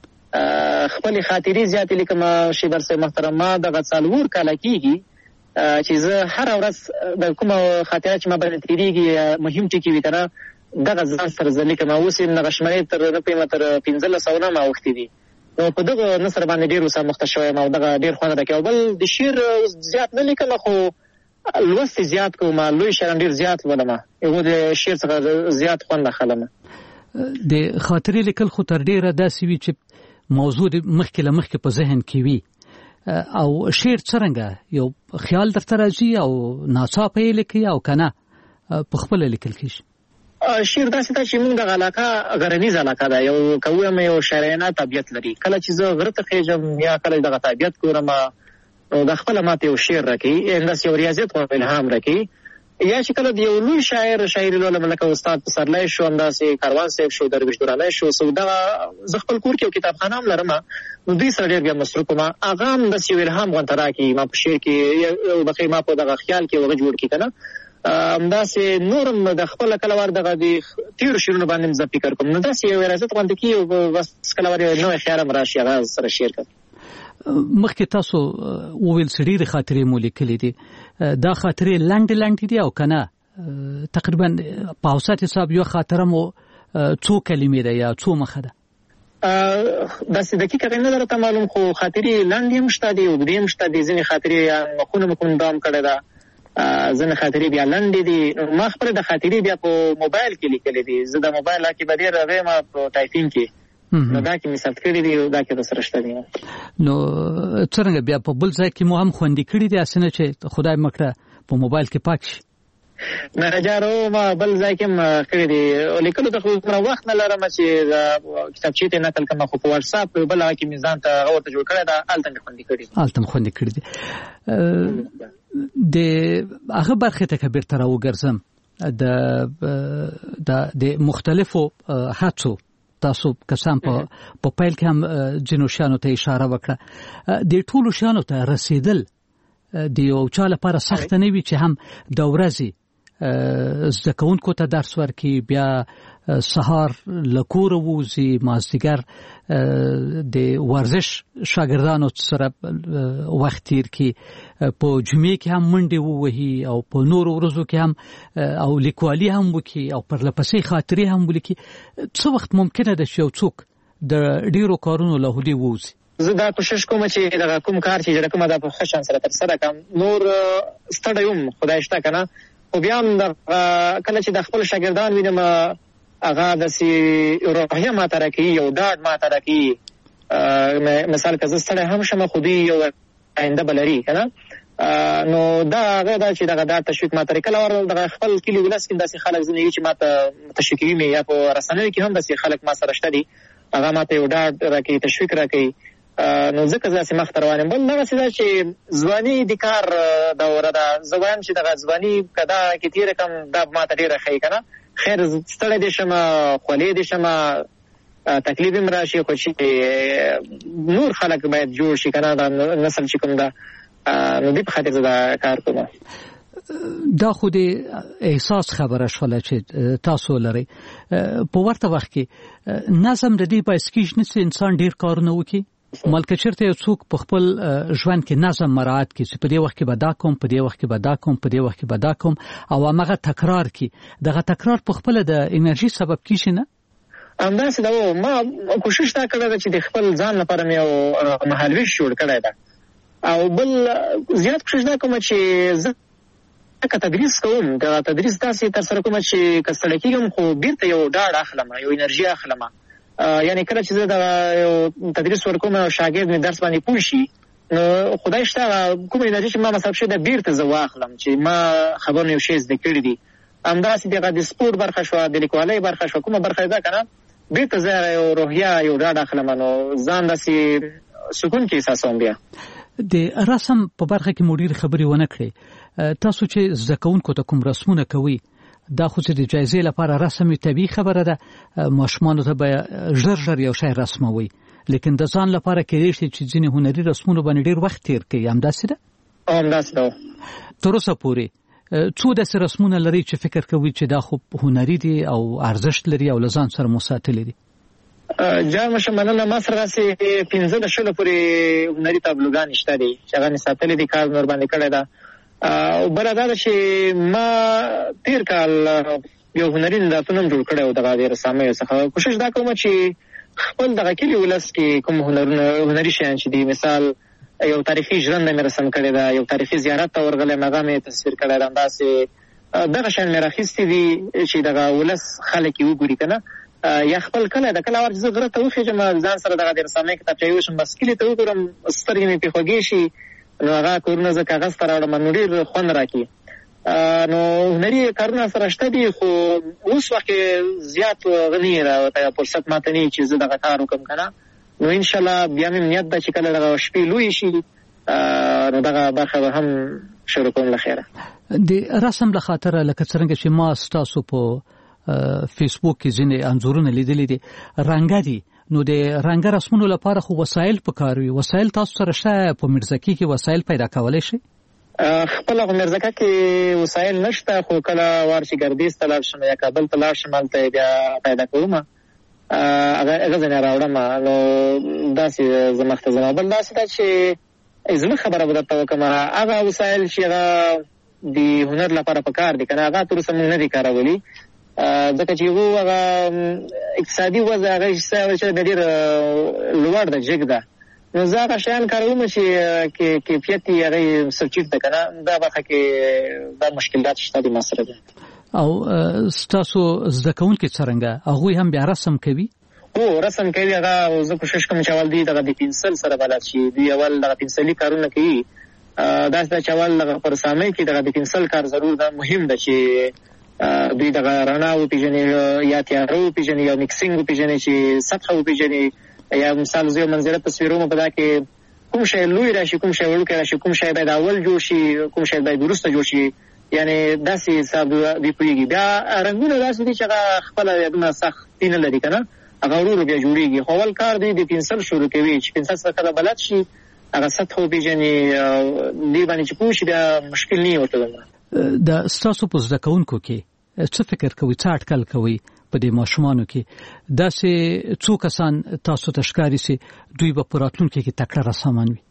خپلې خاطرې زیاتې لیکم. شیبر صاحب محترم، ما دغه 4 کاله کېږي چې زه هره ورځ د کومه خاطره چې ما باندې تېرېږي مهم ټکي وي که نه، دغه ځان سره زه لیکم. اوس یې دغه شمېرې تر نه پوهېږم تر 1500 نه ما اوښتي دي. نو په دغه نثر باندې ډېر اوس مخته شوی یم او دغه ډېر خوند راکوي. او بل د شعر زیات نه لیکم، خو لوست زیات کوم. لوی شعران ډېر زیات لولم، یو د شعر څخه زیات خوند اخلم. د خاطرې لیکل خو تر ډېره داسې وي چې موضوع د مخکې له مخکې په ذهن کې وي. او شعر څرنګه یو خیال درته راځي او ناڅاپه یې لیکي او که نه په خپله لیکل کېږي؟ شعر داسې ده چې موږ دغه علاقه غرنیز علاقه ده. یو که ووایم یو شاعرانه طبیعت لري. کله چې زه غره ته خېږم یا کله دغه طبیعت ګورم، نو د خپله ماته یو شعر راکوي، همداسې یو ریاضیت او الهام راکوي. یا چې کله د یو لوی شاعري لولم، لکه استاد پسرلی شو، همداسې کاروان صاحب شو، درویش درانی شو، دغه زه خپل کور کې یو کتابخانه هم لرم، نو دوی سره ډېر بیا مصروف وم. هغه هم داسې یو الهام غونته راکوي. ما په شعر کې بخیر ما په دغه خیال کې هغه جوړ کړي که نه. همداسې نور هم د خپله کله وار دغه د تېرو شعرونو باندې هم زه فکر کوم. نو داسې یو ریاضت غونته کېږي او بس کله وار یو نوی خیال هم راشي، هغه سره شعر کوم. مخکې تاسو وویل چې ډېرې خاطرې مو لیکلې دي. دا خاطرې لنډې دي او که نه تقریبا په اوسط حساب یو خاطره مو څو کلمې ده یا څو مخه ده؟ داسې دقیق نه ده راته معلوم، خو خاطرې لنډې هم شته دي، اوږدې هم شته دي. ځینې خاطرې مخونه مو کوم دوام کړی ده، ځینې خاطرې بیا لنډې دي. ما خپله د خاطرې بیا په موبایل کې لیکلې دي. زه د موبایل کې به ډېر راغیم په ټایپینګ کې، نو دا کې مې ثبت کړي دي او دا کې راسره شته دي. نو څرنګه بیا په بل ځای کې مو هم خوندي کړي دي، هسې نه چې خدای مه کړه په موبایل کې پاک شي؟ نه جارو، ما بل ځای کې هم کړي دي. لیکلو ته خو وخت نه لرم چې کتابچې ته نقل کړم، خو په واتساپ بل هغه کې مې ځان ته هغه ورته جوړ کړی ده، هلته مې خوندي کړي دي. هلته مې خوندي کړي دي. د هغه برخې ته که بیرته راوګرځم، د مختلفو هڅو تاسو کسان په پیل کې هم ځینو شیانو ته اشاره وکړه. د ټولو شیانو ته رسیدل د یو چا لپاره سخته نه وي چې هم د ورځې زده کوونکو ته درس ورکړي، بیا سهار له کوره ووځي، مازدیګر د ورزش شاګردانو سره وخت تیر کړي، په جمعې کې هم منډې ووهي او په نورو ورځو کې هم او لیکوالي هم وکړي او پرلپسې خاطرې هم ولیکي. څه وخت ممکنه ده چې یو څوک د ډېرو کارونو له هودې ووځي؟ زه دا کوشش کوم چې دغه کوم کار چې اجرا کوم دا په ښه شان سره ترسره کړم. نور ستړی یم، خدای شته که نه، خو بیا هم کله چې د خپل شاګردان وینم، هغه داسې روحیه ماته راکوي، یو ډاډ ماته راکوي. مثال که زه ستړی هم شم، خو دوی یو آینده به لري که نه. نو دا هغه ده چې دغه ډاډ تشویق ماته راکوي. کله ور دغه خپل کلي ولس کې داسې خلک ځینې وي چې ماته تشویقوي مې، یا په رسنیو کې هم داسې خلک ما سره شته دي، هغه ماته یو ډاډ راکوي، تشویق راکوي. نو ځکه داسې مخته روان یم. بل دغسې ده چې ځواني د کار دوره ده. زه وایم چې دغه ځواني که دا کې تېره کړم، دا ماته ډېره ښایي که نه. خیر ستړی دې شم، خولې دې شم، تکلیف هم راشي، خو چې نور خلک باید جوړ شي که نه، دا نسل چې کوم ده، نو دې په خاطر زه دا کار کوم. دا خو د احساس خبره شوله چې تاسو لرئ. په ورته وخت کې نظم د دې باعث کېږي نه چې انسان ډېر کارونه وکړي. ملکه چېرته یو څوک په خپل ژوند کې نظم مراعات کړي چې په دې وخت کې به دا کوم، په دې وخت کې به دا کوم، په دې وخت کې به دا کوم، او همغه تکرار کړي، دغه تکرار په خپله د انرژي سبب کېږي نه؟ همداسې ده. ما کوشش دا کړی ده چې د خپل ځان لپاره مې یو مهالویش جوړ کړی ده، او بل زیات کوشش دا کوم چې زه که تدریس کوم، د تدریس داسې ترسره کوم چې که ستړی کېږم خو بیرته یو ډاډ اخلم، یو انرژي اخلم. یعنې کله چې زه د یو تدریس ورکوم او شاګرد مې درس باندې پوه شي، نو خدای شته کوم انرژي چې ما مصرف شوې ده بیرته زه واخلم چې ما خبرونه یو شی زده کړي دي. همداسې دغه د سپورټ برخه شوه، د لیکوالۍ برخه شوه، کومه برخه ده که نه، بیرته زه یو روحیه یو ډاډ اخلم، نو ځان داسې سکون کې احساسوم. بیا د رسم په برخه کې مو ډېرې خبرې ونه کړې. تاسو چې زده کوونکو ته کوم رسمونه کوئ، دا خو چې د جایزې لپاره رسم یې طبیعي خبره ده، ماشومانو ته به ژر یو شی رسموي، لیکن د ځان لپاره کېدای شي چې ځینې هنري رسمونو باندې ډېر وخت تېر کړي. همداسې ده؟ همداسې ده. تر اوسه پورې څو داسې رسمونه لري چې فکر کوي چې دا خو هنري دي او ارزښت لري او له ځان سره مو ساتلي دي؟ جان مشه مننه. ما سره داسې 15 پورې هنري تابلوګانې شته دي چې هغه مې ساتلي دي، کار نور باندې کړی ده. او بله دا ده چې ما تېر کال یو هنري نندارتون هم جوړ کړی و دغه د رسامیو څخه. کوشش دا کوم چې خپل دغه کلي ولس کې کوم هنري شیان چې دي، مثال یو تاریخي ژرنده مې رسم کړې ده، یو تاریخي زیارت ته ورغلی یم هغه مې تصویر کړی ده، همداسې دغه شیان مې راخیستي دي چې دغه ولس خلک یې وګوري که نه. یا خپل کلی د کله وار چې زه غره ته وخېږم ځان سره دغه د رسامۍ کتابچه یوشم، بس کلي ته وګورم سترګې مې پرې خوږې شي، نو هغه کورونه زه کاغذ ته راوړم، نو ډېر خوند راکړي. نو هنري کارونه سره شته دي، خو اوس وخت کې زیات غني راوته فرصت ماته نه چې زه دغه کار وکړم که نه. نو انشاءالله بیا مې نیت ده چې کله دغه شپې لویې شي نو دغه برخه به هم شروع کوم له خیره. د رسم له خاطره لکه څرنګه چې ما ستاسو په فیسبوک کې ځینې انځورونه لیدلي دي، رنګه دي، نو د رنګه رسمونو لپاره خو وسایل پکار وي. وسایل تاسو سره شته؟ په میرزکي کې وسایل پیدا کولی شي؟ خپله په میرزکه کې وسایل نشته، خو کله وار چې ګردیز ته لاړ شم یا کابل ته لاړ شم هلته بیا پیدا کوم، هغه ځینې راوړم. نو داسې زه مخته ځم. بل داسې ده چې زما خبره به درته وکړم، هغه وسایل چې هغه د هنر لپاره پکار دي که نه، هغه تر اوسه موږ نه دي کارولي، ځکه چې هغه اقتصادي وضع هغه چې ډېر لوړ ده، جګ ده. نو زه هغه شیان کاروم چې کیفیت یې هغه سرچیف ده که نه، دا برخه کې دا مشکلات شته دي ما سره ده. او ستاسو زده کوونکي څرنګه هغوی هم بیا رسم کوي؟ او رسم کوي. هغه زه کوشش کوم چې اول دوی دغه د پنسل سره بلد شي، دوی اول دغه پنسلي کارونه کوي. داسې ده چې اول دغه په رسامۍ کې دغه د پنسل کار ضرور ده، مهم ده چې دوی دغه رڼا وپېژني یا تیاره وپېژني یا میکسینګ وپېژني چې سطحه وپېژني، یا مثال زه یو منظره تصویروم په دا کې کوم شی لوی راشي، کوم شی وړوکی راشي، کوم شی باید اول جوړ شي، کوم شی باید وروسته جوړ شي، یعنې داسې حساب دوی پوهېږي. بیا رنګونه داسې دي چې هغه خپله یادونه سختي نه لري که نه، هغه ورو بیا جوړېږي. خو اول کار دی د پنسل شروع کوي چې پنسل سره کله بلد شي، هغه سطحه وپېژني، دې باندې چې پوه شي بیا مشکل نه وي ورته دومره. د ستاسو په زده کوونکو کې څه فکر کوي، څه اټکل کوي په دې ماشومانو کې؟ داسې څو کسان تاسو ته ښکاري چې دوی به په راتلونکي کې تکړه رسامان وي؟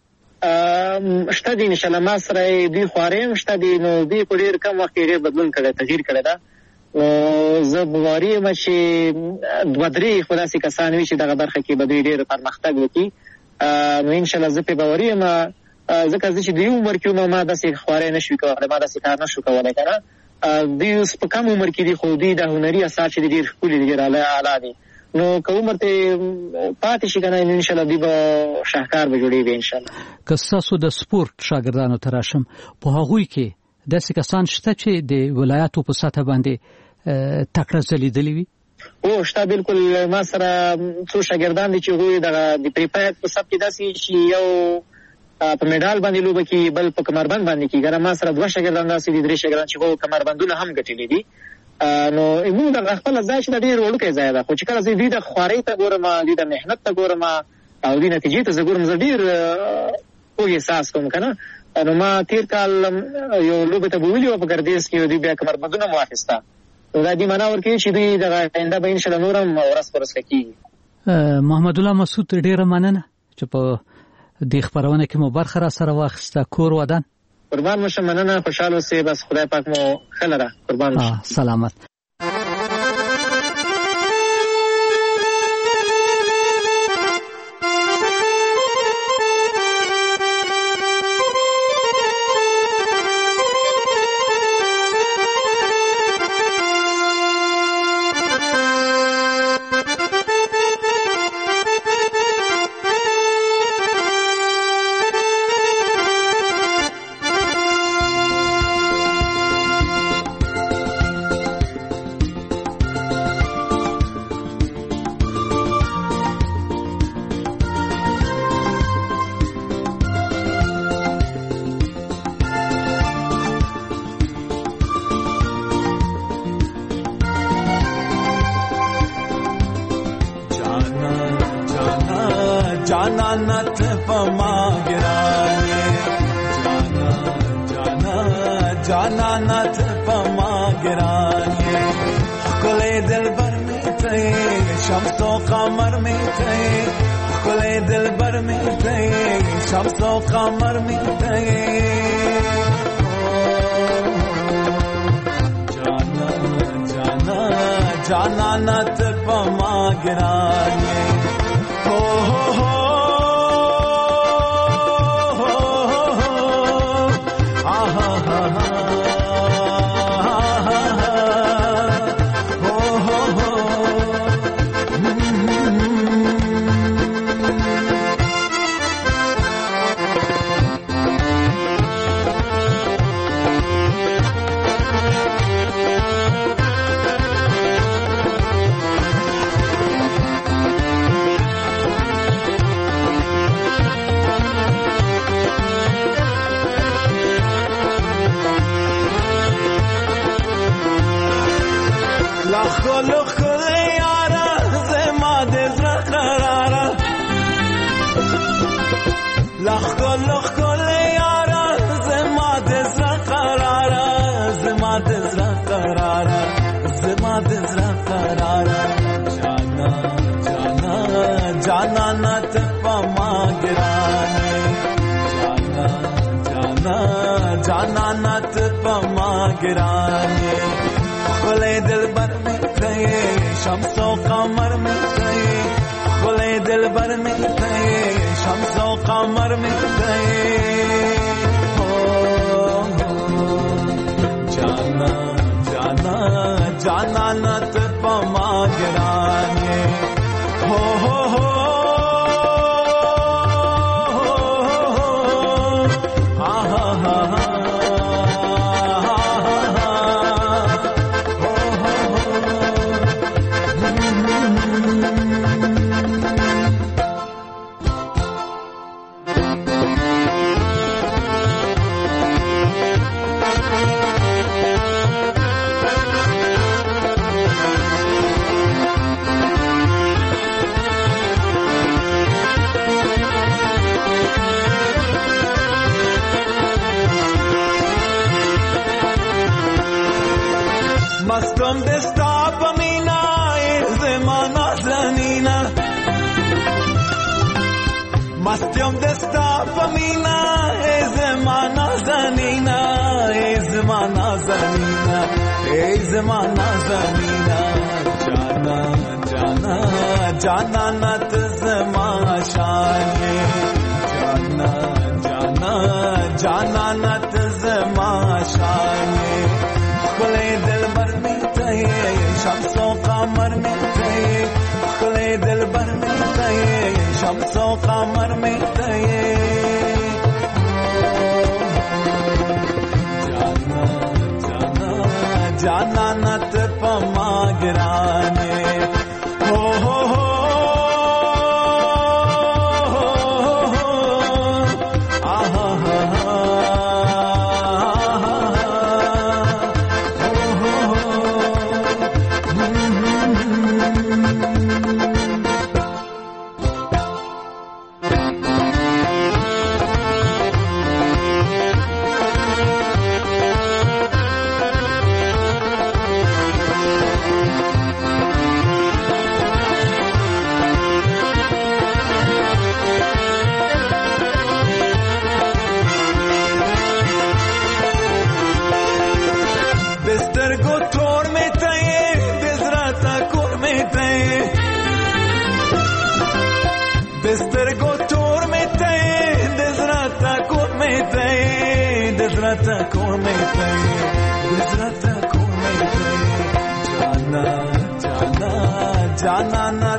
شته دي انشاءالله، ما سره دوی خوارې هم شته دي، نو دوی په ډېر کم وخت کې ډېر بدلون کړی، تغییر کړی ده. نو زه باوري یم چې 2-3 خو داسې کسان وي چې دغه برخه کې به دوی ډېر پرمختګ وکړي. نو انشاءالله زه پرې باوري یم، ځکه زه چې د یو عمر کې وم ما داسې خوارې نه شوي کولی، ما داسې کار نه شو کولی که نه. دوی اوس په کم عمر کې دي، خو دوی د هنري اثار چې دي ډېر ښکلي دي، ډېر اعلی دي. نو که عمر ته پاتې شي که نه، انشاءالله دوی به شاهکار به جوړېږي انشاءالله. که ستاسو د سپورټ شاګردانو ته راشم، په هغوی کې داسې کسان شته چې د ولایاتو په سطح باندې تکړه ځلېدلي وي؟ او شته بالکل. ما سره څو شاګردان دي چې هغوی دغه د پریپاید په سب کې داسې چې یو په میډال باندې لوبه کوي، بل په کمربند باندې کوي. ما سره 2 شاګردان داسې دي، 3 شاګردان چې هغو کمربندونه هم ګټلي دي. نو موږ دغه خپله ځای چې د ډېر وړوکی ځای ده، خو چې کله زه دوی د خوارۍ ته ګورم، دوی د محنت ته ګورم او دوی نتیجې ته زه ګورم، زه ډېر خوږ احساس کوم که نه. نو ما تېر کال یو لوبې ته بوولي وه په ګردیز کې، دوی بیا کمربندونه مو واخېسته. نو دا دې معنا ورکوي چې دوی دغه آینده به انشاءالله نور هم ورځ په ورځ ښه کېږي. محمد الله مسعود، ډېره مننه چې په دې خپرونه کې مو برخه را سره واخیسته. کور ودان؟ قربان مشه، مننه، خوشحال اوسئ، بس خدای پاک مو ښه لره. قربان مشه. سلامت. जाना नथ पमा गिराने जाना नथ पमा गिराने खुले दिल भर में थे शम्सो कमर में थे खुले दिल भर में थे शम्सो कमर में थे जाना नथ पमा गिराने हो जाना नथ पमा गिराने जाना नथ पमा गिराने खुले दिल भर में थे शम्सो कमर में थे खुले दिल भर में थे शम्सो कमर में थे जाना नथ पमा गिराने हो मस्तम दस्ता पमीना ज़माना ज़नीना मस्तम दस्ता पमीना ज़माना ज़नीना ज़माना ज़नीना ज़माना ज़नीना जाना जाना जाना नथ ज़मा शाने जाना जाना जाना नथ ज़मा शाने खुले दिल भर में थे शम्सो कमर में थे खुले दिल भर में थे शम्सो कमर में थे जाना जाना जाना नथ पमा गिराने हो बिस्तर को तोड़ में थे बिजरा तकुर में थे बिस्तर को तोड़ में थे बिजरा तकुर में थे बिजरा तकुर में थे बिजरा तकुर में थे जाना जाना जाना